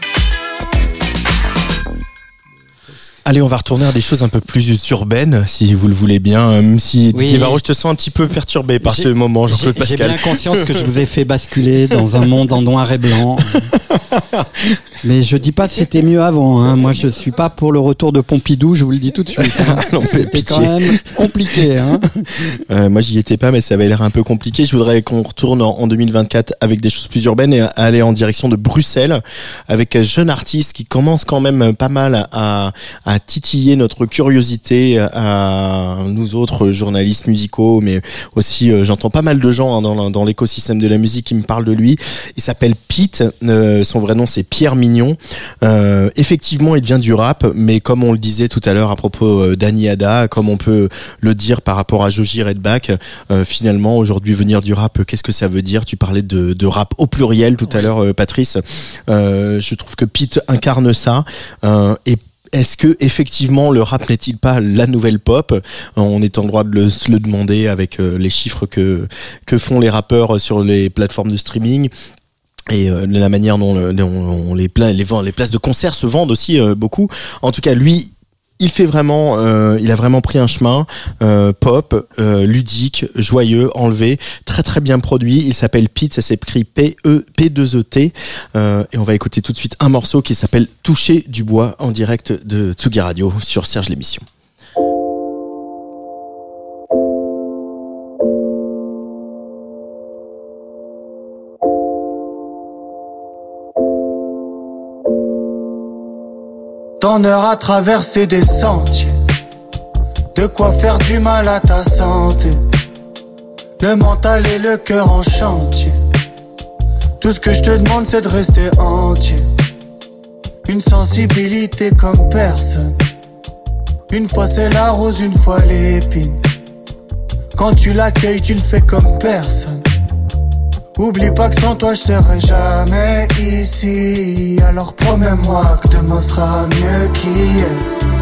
Allez, on va retourner à des choses un peu plus urbaines, si vous le voulez bien. Même si Didier Varro, je te sens un petit peu perturbé par ce moment, Jean-Claude Pascal. J'ai bien conscience que je vous ai fait basculer dans un monde en noir et blanc. Mais je dis pas que c'était mieux avant, hein. Moi, je suis pas pour le retour de Pompidou, je vous le dis tout de suite. Hein. Non, c'était quand même compliqué, hein. Moi, j'y étais pas, mais ça avait l'air un peu compliqué. Je voudrais qu'on retourne en 2024 avec des choses plus urbaines et aller en direction de Bruxelles avec un jeune artiste qui commence quand même pas mal à titiller notre curiosité, à nous autres journalistes musicaux, mais aussi j'entends pas mal de gens dans l'écosystème de la musique qui me parlent de lui. Il s'appelle Pete, son vrai nom c'est Pierre Mignon. Effectivement, il vient du rap, mais comme on le disait tout à l'heure à propos d'Annie Ada, comme on peut le dire par rapport à Joji Redback, finalement aujourd'hui venir du rap, qu'est-ce que ça veut dire? Tu parlais de rap au pluriel tout à l'heure, Patrice. Je trouve que Pete incarne ça, et est-ce que effectivement le rap n'est-il pas la nouvelle pop? On est en droit de se le demander avec les chiffres que font les rappeurs sur les plateformes de streaming. Et la manière dont les places de concert se vendent aussi beaucoup. En tout cas, lui, il a vraiment pris un chemin pop, ludique, joyeux, enlevé, très très bien produit. Il s'appelle Pete, ça s'écrit P2ET, et on va écouter tout de suite un morceau qui s'appelle Toucher du bois en direct de Tsugi Radio sur Serge l'émission. Ton heure à traverser des sentiers, de quoi faire du mal à ta santé. Le mental et le cœur en chantier. Tout ce que je te demande c'est de rester entier. Une sensibilité comme personne. Une fois c'est la rose, une fois l'épine. Quand tu l'accueilles tu le fais comme personne. Oublie pas que sans toi je serai jamais ici. Alors promets-moi que demain sera mieux qu'hier.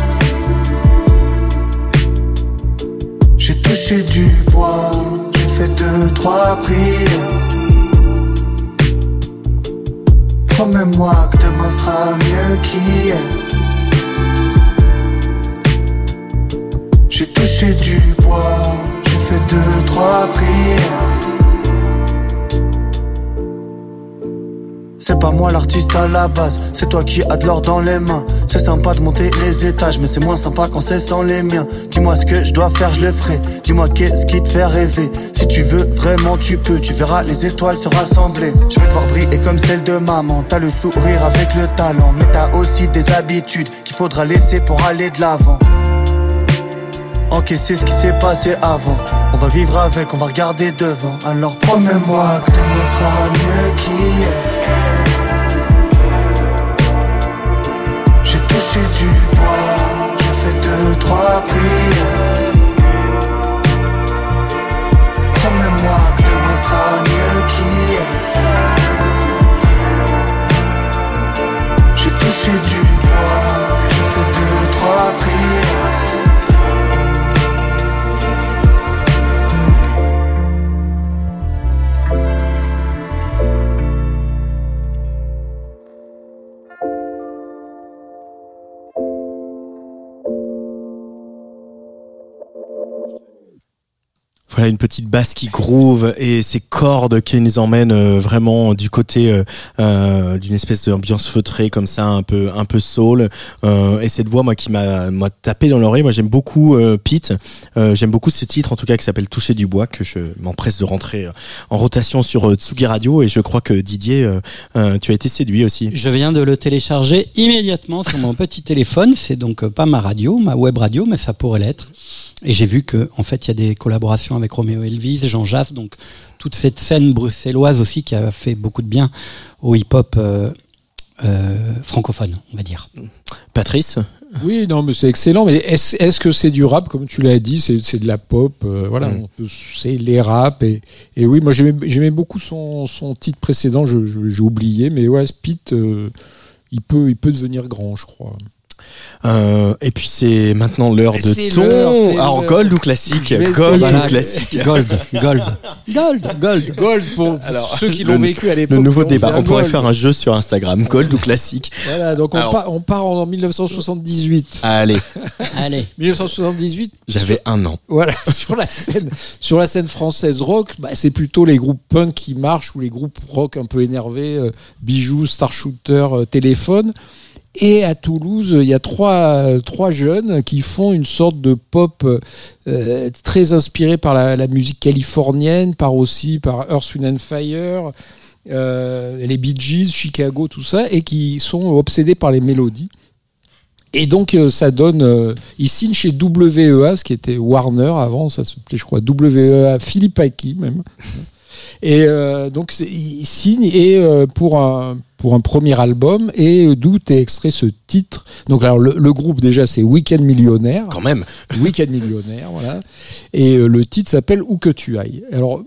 J'ai touché du bois, j'ai fait 2-3 prières. Promets-moi que demain sera mieux qu'hier. J'ai touché du bois, j'ai fait 2-3 prières. C'est pas moi l'artiste à la base, c'est toi qui as de l'or dans les mains. C'est sympa de monter les étages, mais c'est moins sympa quand c'est sans les miens. Dis-moi ce que je dois faire, je le ferai. Dis-moi qu'est-ce qui te fait rêver. Si tu veux vraiment tu peux, tu verras les étoiles se rassembler. Je veux te voir briller comme celle de maman. T'as le sourire avec le talent, mais t'as aussi des habitudes qu'il faudra laisser pour aller de l'avant. Encaisser ce qui s'est passé avant. On va vivre avec, on va regarder devant. Alors promets-moi que demain sera mieux qu'hier. J'ai touché du bois, j'ai fait 2-3 prières. Promets-moi que demain sera mieux qu'hier. J'ai touché du bois, j'ai fait 2-3 prières. Voilà une petite basse qui groove et ces cordes qui nous emmènent vraiment du côté d'une espèce d'ambiance feutrée comme ça, un peu soul. Et cette voix moi qui m'a tapé dans l'oreille. Moi j'aime beaucoup Pete. J'aime beaucoup ce titre en tout cas qui s'appelle Toucher du bois, que je m'empresse de rentrer en rotation sur Tsugi Radio, et je crois que Didier tu as été séduit aussi. Je viens de le télécharger immédiatement sur mon petit téléphone. C'est donc pas ma radio, ma web radio, mais ça pourrait l'être. Et j'ai vu que en fait il y a des collaborations avec Roméo Elvis, Jean Jass, donc toute cette scène bruxelloise aussi qui a fait beaucoup de bien au hip-hop francophone, on va dire. Patrice ? Oui, non, mais c'est excellent. Mais est-ce que c'est du rap, comme tu l'as dit, c'est de la pop, voilà, c'est les rap et oui, moi j'aimais beaucoup son titre précédent, j'ai oublié, mais ouais, Pete, il peut devenir grand, je crois. Et puis c'est maintenant l'heure de ton. Alors gold ou classique? Gold ou classique? Gold pour ceux qui l'ont vécu à l'époque. Le nouveau débat. On pourrait faire un jeu sur Instagram. Gold ou classique? Voilà, donc on part en 1978. Allez. 1978. J'avais 1 an. Voilà, sur la scène française rock, c'est plutôt les groupes punk qui marchent ou les groupes rock un peu énervés, Bijoux, Star Shooter, Téléphone. Et à Toulouse, il y a trois jeunes qui font une sorte de pop très inspirée par la musique californienne, par Earth, Wind and Fire, les Bee Gees, Chicago, tout ça, et qui sont obsédés par les mélodies. Et donc ça donne, ils signent chez WEA, ce qui était Warner avant, ça s'appelait je crois WEA Philippe Aki même. Et donc ils signent et pour un premier album, et d'où est extrait ce titre. Donc alors le groupe déjà c'est Week-end Millionnaire. Quand même. Week-end Millionnaire, voilà. Et le titre s'appelle Où que tu ailles. Alors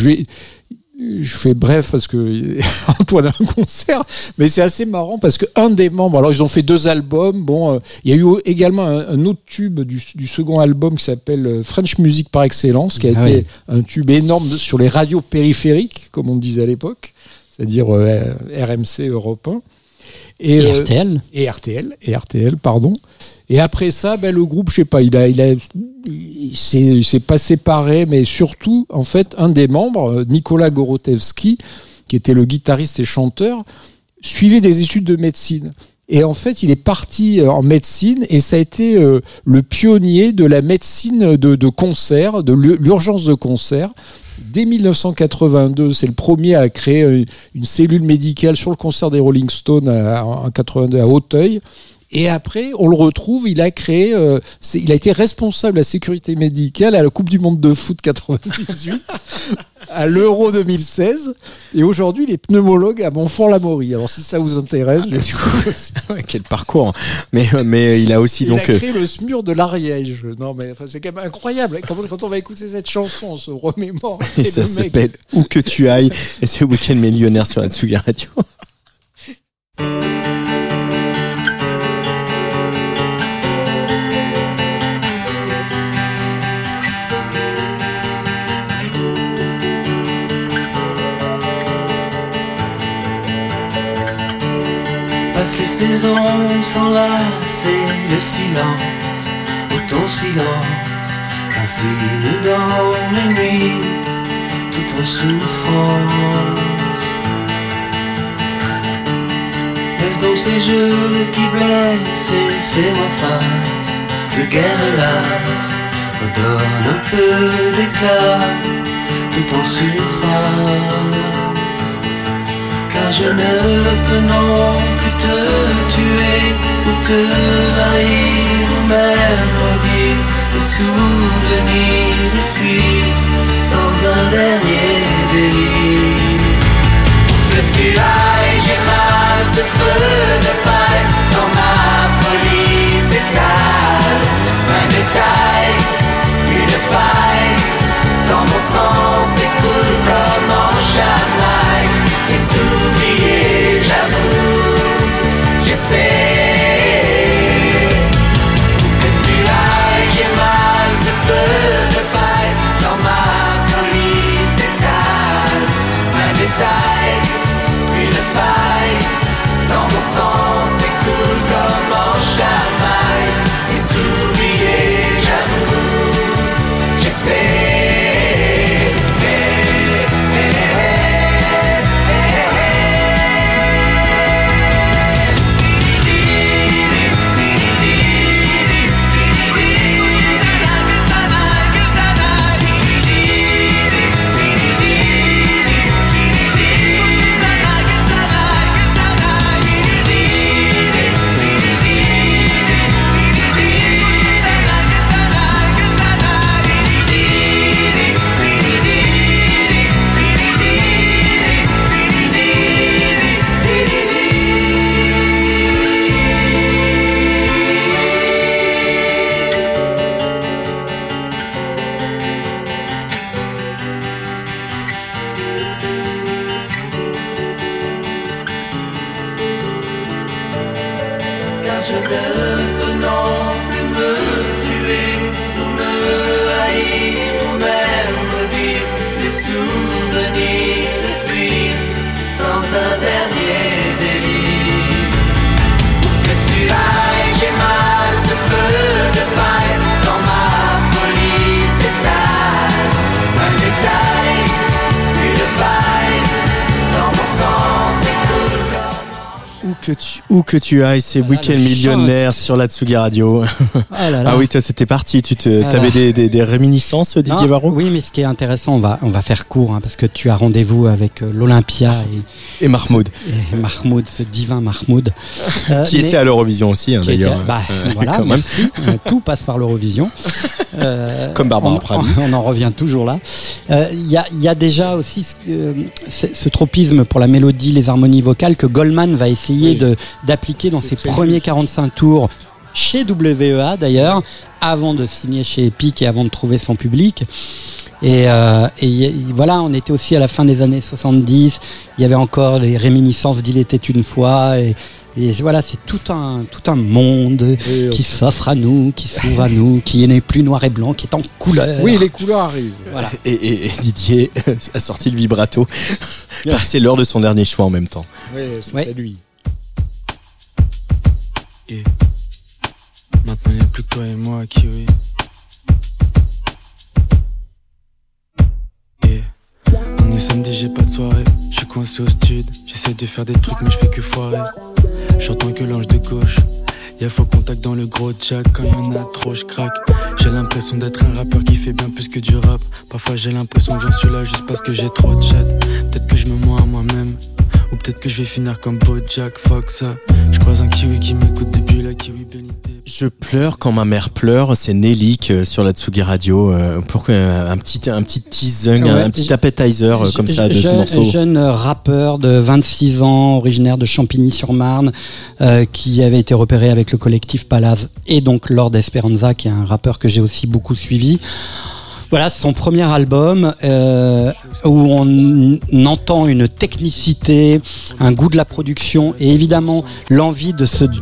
je fais bref parce que Antoine a un concert, mais c'est assez marrant parce que un des membres, alors ils ont fait 2 albums, il y a eu également un autre tube du second album qui s'appelle French Music par excellence, qui a été un tube énorme sur les radios périphériques, comme on disait à l'époque, c'est-à-dire RMC, Europe 1. Et RTL. Et RTL, pardon. Et après ça, le groupe, je sais pas, il s'est pas séparé, mais surtout, en fait, un des membres, Nicolas Gorotevski, qui était le guitariste et chanteur, suivait des études de médecine. Et en fait, il est parti en médecine et ça a été le pionnier de la médecine de concert, de l'urgence de concert. Dès 1982, c'est le premier à créer une cellule médicale sur le concert des Rolling Stones en 82 à Auteuil. Et après, on le retrouve, il a été responsable de la sécurité médicale à la Coupe du Monde de foot 98, à l'Euro 2016, et aujourd'hui, il est pneumologue à Montfort-l'Amaury. Alors, si ça vous intéresse... Du coup, quel parcours. Mais il a aussi il a créé le SMUR de l'Ariège. Non, mais c'est quand même incroyable. Quand on va écouter cette chanson, on se remémore. Et ça s'appelle Où que tu ailles, et c'est Week-end Millionnaire sur la Tsugi Radio. Parce les saisons s'enlacent et le silence, ou ton silence, s'insinue dans les nuits, tout en souffrance. Laisse donc ces jeux qui blessent et fais-moi face, de guerre lasse, redonne un peu d'éclat, tout en surface. Car je ne peux non plus te tuer ou te haïr ou même maudire les souvenirs fuient sans un dernier délit. Que tu ailles, j'ai mal, ce feu de paille dans ma folie s'étale. Un détail, une faille dans mon sang s'écoule comme en chamaille. Et t'oublier, j'avoue, j'essaie. Que tu ailles, j'ai mal, ce feu de paille dans ma folie s'étale. Un détail, une faille dans mon sang s'écoule comme en chamaille. Et t'oublier, j'avoue, j'essaie. Je ne peux non plus me tuer ou me haïr ou même maudire. Les souvenirs fuient sans un dernier délit. Où que tu ailles, j'ai mal, ce feu de paille dans ma folie s'étale. Un détail, une faille dans mon sang s'écoule comme... Où que tu ailles, c'est Week-end Millionnaire sur la Tsugi Radio. Ah oui, toi, c'était parti. T'avais des réminiscences, Didier Varro? Oui, mais ce qui est intéressant, on va faire court, hein, parce que tu as rendez-vous avec l'Olympia et Mahmoud. Et Mahmoud, ce divin Mahmoud. Qui était à l'Eurovision aussi, hein, d'ailleurs. Voilà, merci. Tout passe par l'Eurovision. Comme Barbara Pravi. On en revient toujours là. Il y a déjà aussi ce tropisme pour la mélodie, les harmonies vocales que Goldman va essayer d'appliquer dans ses premiers 45 tours chez WEA d'ailleurs, avant de signer chez Epic et avant de trouver son public. Et voilà, on était aussi à la fin des années 70, il y avait encore les réminiscences d'Il était une fois, et voilà, c'est tout un monde qui s'offre à nous, qui s'ouvre à nous, qui n'est plus noir et blanc, qui est en couleur. Oui, les couleurs arrivent. Voilà. Et Didier a sorti le vibrato. C'est l'heure de son dernier choix en même temps. Oui, c'est lui. Et maintenant il n'y a plus que toi et moi, Kiwi. Et on est samedi, j'ai pas de soirée. Je suis coincé au stud. J'essaie de faire des trucs mais je fais que foirer. J'entends que l'ange de gauche. Y'a faux contact dans le gros jack. Quand y'en a trop je craque. J'ai l'impression d'être un rappeur qui fait bien plus que du rap. Parfois j'ai l'impression que j'en suis là juste parce que j'ai trop de chat. Peut-être que je me mens à moi-même, ou peut-être que je vais finir comme Bojack, fuck ça. Je croise un kiwi qui m'écoute depuis la kiwi bénité. Je pleure quand ma mère pleure, c'est Nelik sur la Tsugi Radio. Pourquoi un petit teaser, un petit appetizer comme ça de ce morceau. Jeune rappeur de 26 ans, originaire de Champigny-sur-Marne, qui avait été repéré avec le collectif Palaz et donc Lord Esperanza, qui est un rappeur que j'ai aussi beaucoup suivi. Voilà, son premier album où on entend une technicité, un goût de la production et évidemment l'envie de se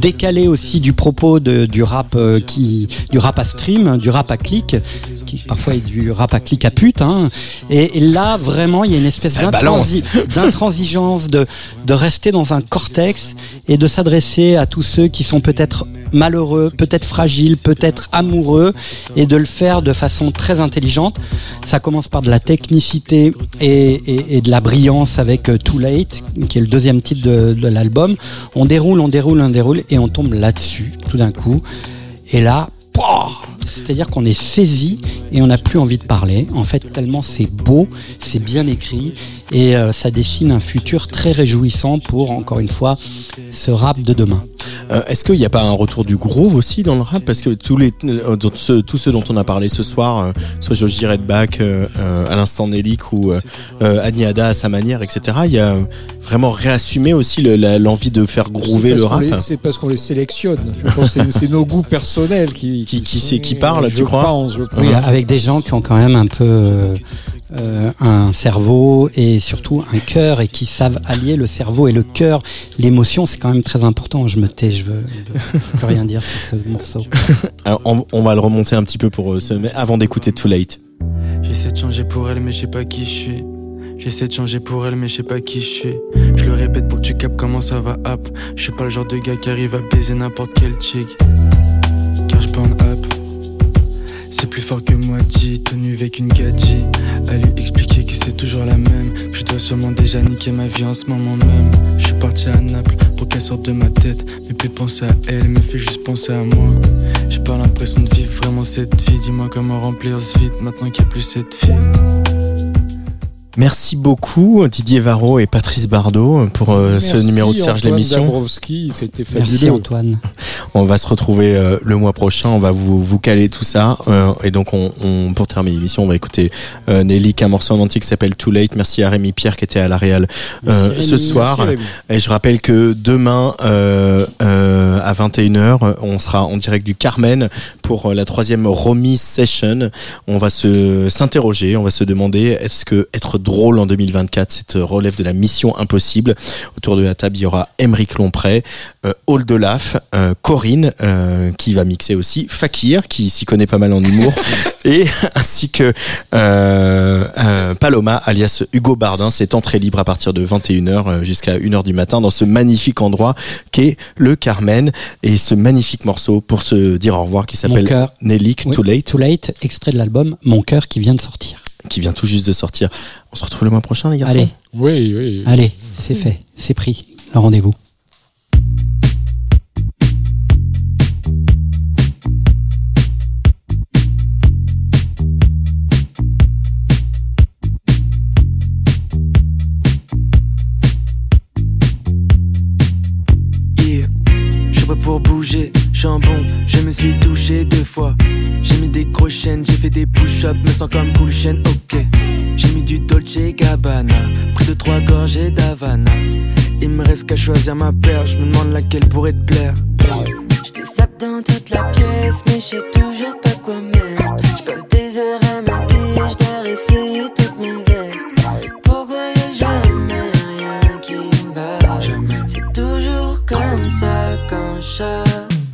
décalé aussi du propos du rap du rap à stream, du rap à clic, qui parfois est du rap à clic à pute, hein. Et là vraiment il y a une espèce d'intransigeance, de rester dans un cortex et de s'adresser à tous ceux qui sont peut-être malheureux, peut-être fragiles, peut-être amoureux, et de le faire de façon très intelligente. Ça commence par de la technicité et de la brillance avec Too Late, qui est le deuxième titre de l'album. On déroule et on tombe là-dessus tout d'un coup. Et là, c'est-à-dire qu'on est saisi et on n'a plus envie de parler. En fait, tellement c'est beau, c'est bien écrit et ça dessine un futur très réjouissant pour, encore une fois, ce rap de demain. Est-ce qu'il n'y a pas un retour du groove aussi dans le rap? Parce que tous ceux dont on a parlé ce soir, soit Joji Redback, à l'instant Nelik ou Annie Ada à sa manière, etc., il y a vraiment réassumé aussi l'envie de faire groover le rap. C'est parce qu'on les sélectionne. Je pense que c'est nos goûts personnels qui parlent, tu crois? Oui, avec des gens qui ont quand même un peu un cerveau et surtout un cœur et qui savent allier le cerveau et le cœur. L'émotion, c'est quand même très important. Je me tais, je veux plus rien dire sur ce morceau. Alors, on va le remonter un petit peu avant d'écouter Too Late. J'essaie de changer pour elle mais je sais pas qui je suis. J'essaie de changer pour elle mais je sais pas qui je suis. Je le répète pour que tu captes comment ça va up. Je suis pas le genre de gars qui arrive à baiser n'importe quel chick. Car je burn up. C'est plus fort que moi, dit, tenu avec une gadget. À lui expliquer que c'est toujours la même. Que je dois sûrement déjà niquer ma vie en ce moment même. Je suis parti à Naples pour qu'elle sorte de ma tête. Mais plus penser à elle, me fait juste penser à moi. J'ai pas l'impression de vivre vraiment cette vie. Dis-moi comment remplir ce vide maintenant qu'il n'y a plus cette fille. Merci beaucoup Didier Varro et Patrice Bardot pour ce numéro de Serge l'émission. C'était fabuleux. Merci Antoine. On va se retrouver le mois prochain, on va vous caler tout ça et donc on pour terminer l'émission, on va écouter Nelik, un morceau en entier qui s'appelle Too Late. Merci à Rémi Pierre qui était à la Réal ce soir. Et je rappelle que demain à 21h, on sera en direct du Carmen pour la 3e Romy Session. On va s'interroger, on va se demander est-ce que être drôle en 2024, cette relève de la mission impossible. Autour de la table, il y aura Aymeric Lomprey, Hall de Laf, Corinne, qui va mixer aussi, Fakir, qui s'y connaît pas mal en humour, et ainsi que Paloma, alias Hugo Bardin. C'est entrée libre à partir de 21h jusqu'à 1h du matin dans ce magnifique endroit qu'est le Carmen, et ce magnifique morceau pour se dire au revoir qui s'appelle Nelik, Too Late. Too Late, extrait de l'album Mon cœur qui vient de sortir. Qui vient tout juste de sortir. On se retrouve le mois prochain, les garçons. Allez. Oui. Allez, c'est fait, c'est pris. Le rendez-vous. Pour bouger, je suis un bon, je me suis touché 2 fois. J'ai mis des grosses chaînes, j'ai fait des push-ups, me sens comme cool chaîne, ok. J'ai mis du Dolce Gabbana, pris 2-3 gorgées d'Havana. Il me reste qu'à choisir ma paire, je me demande laquelle pourrait te plaire. J'te sape dans toute la pièce, mais je sais toujours pas quoi mettre. Je passe des heures à m'habiller, je dois essayer toutes mes vestes. Pourquoi y'a jamais rien qui me va? C'est toujours comme ça quand je sors.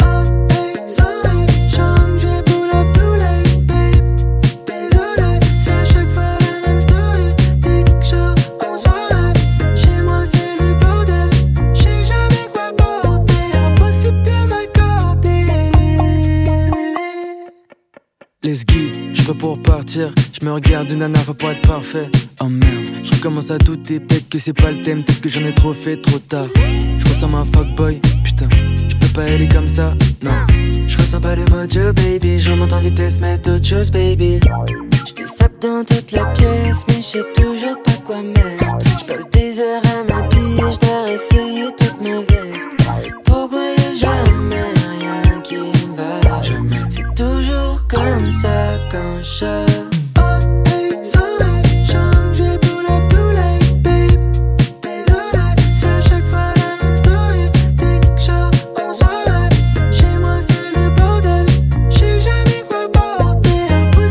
Let's go, j'suis prêt pour partir. J'me regarde une nana, faut pas être parfait. Oh merde, j'recommence à douter. Peut-être que c'est pas le thème, peut-être que j'en ai trop fait trop tard. J'ressens un fuckboy, putain, j'peux pas aller comme ça, non. J'ressens pas le mojo, baby. J'remonte en vitesse, mais d'autres choses, baby. J'te sape dans toute la pièce, mais j'sais toujours pas quoi mettre. J'passe des heures à m'habiller, j'dois essayer toutes mes vestes. Pourquoi y'a jamais rien qui me va? C'est toujours comme ça quand je sors.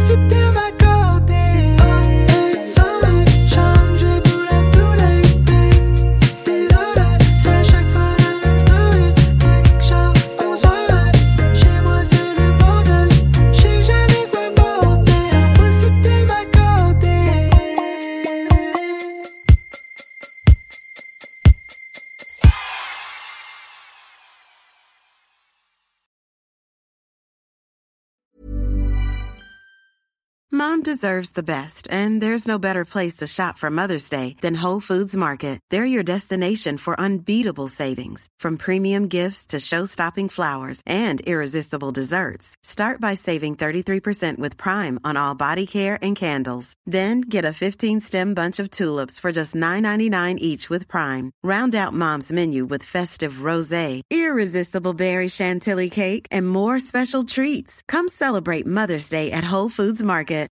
J'suis Mom deserves the best, and there's no better place to shop for Mother's Day than Whole Foods Market. They're your destination for unbeatable savings, from premium gifts to show-stopping flowers and irresistible desserts. Start by saving 33% with Prime on all body care and candles. Then get a 15-stem bunch of tulips for just $9.99 each with Prime. Round out Mom's menu with festive rosé, irresistible berry chantilly cake, and more special treats. Come celebrate Mother's Day at Whole Foods Market.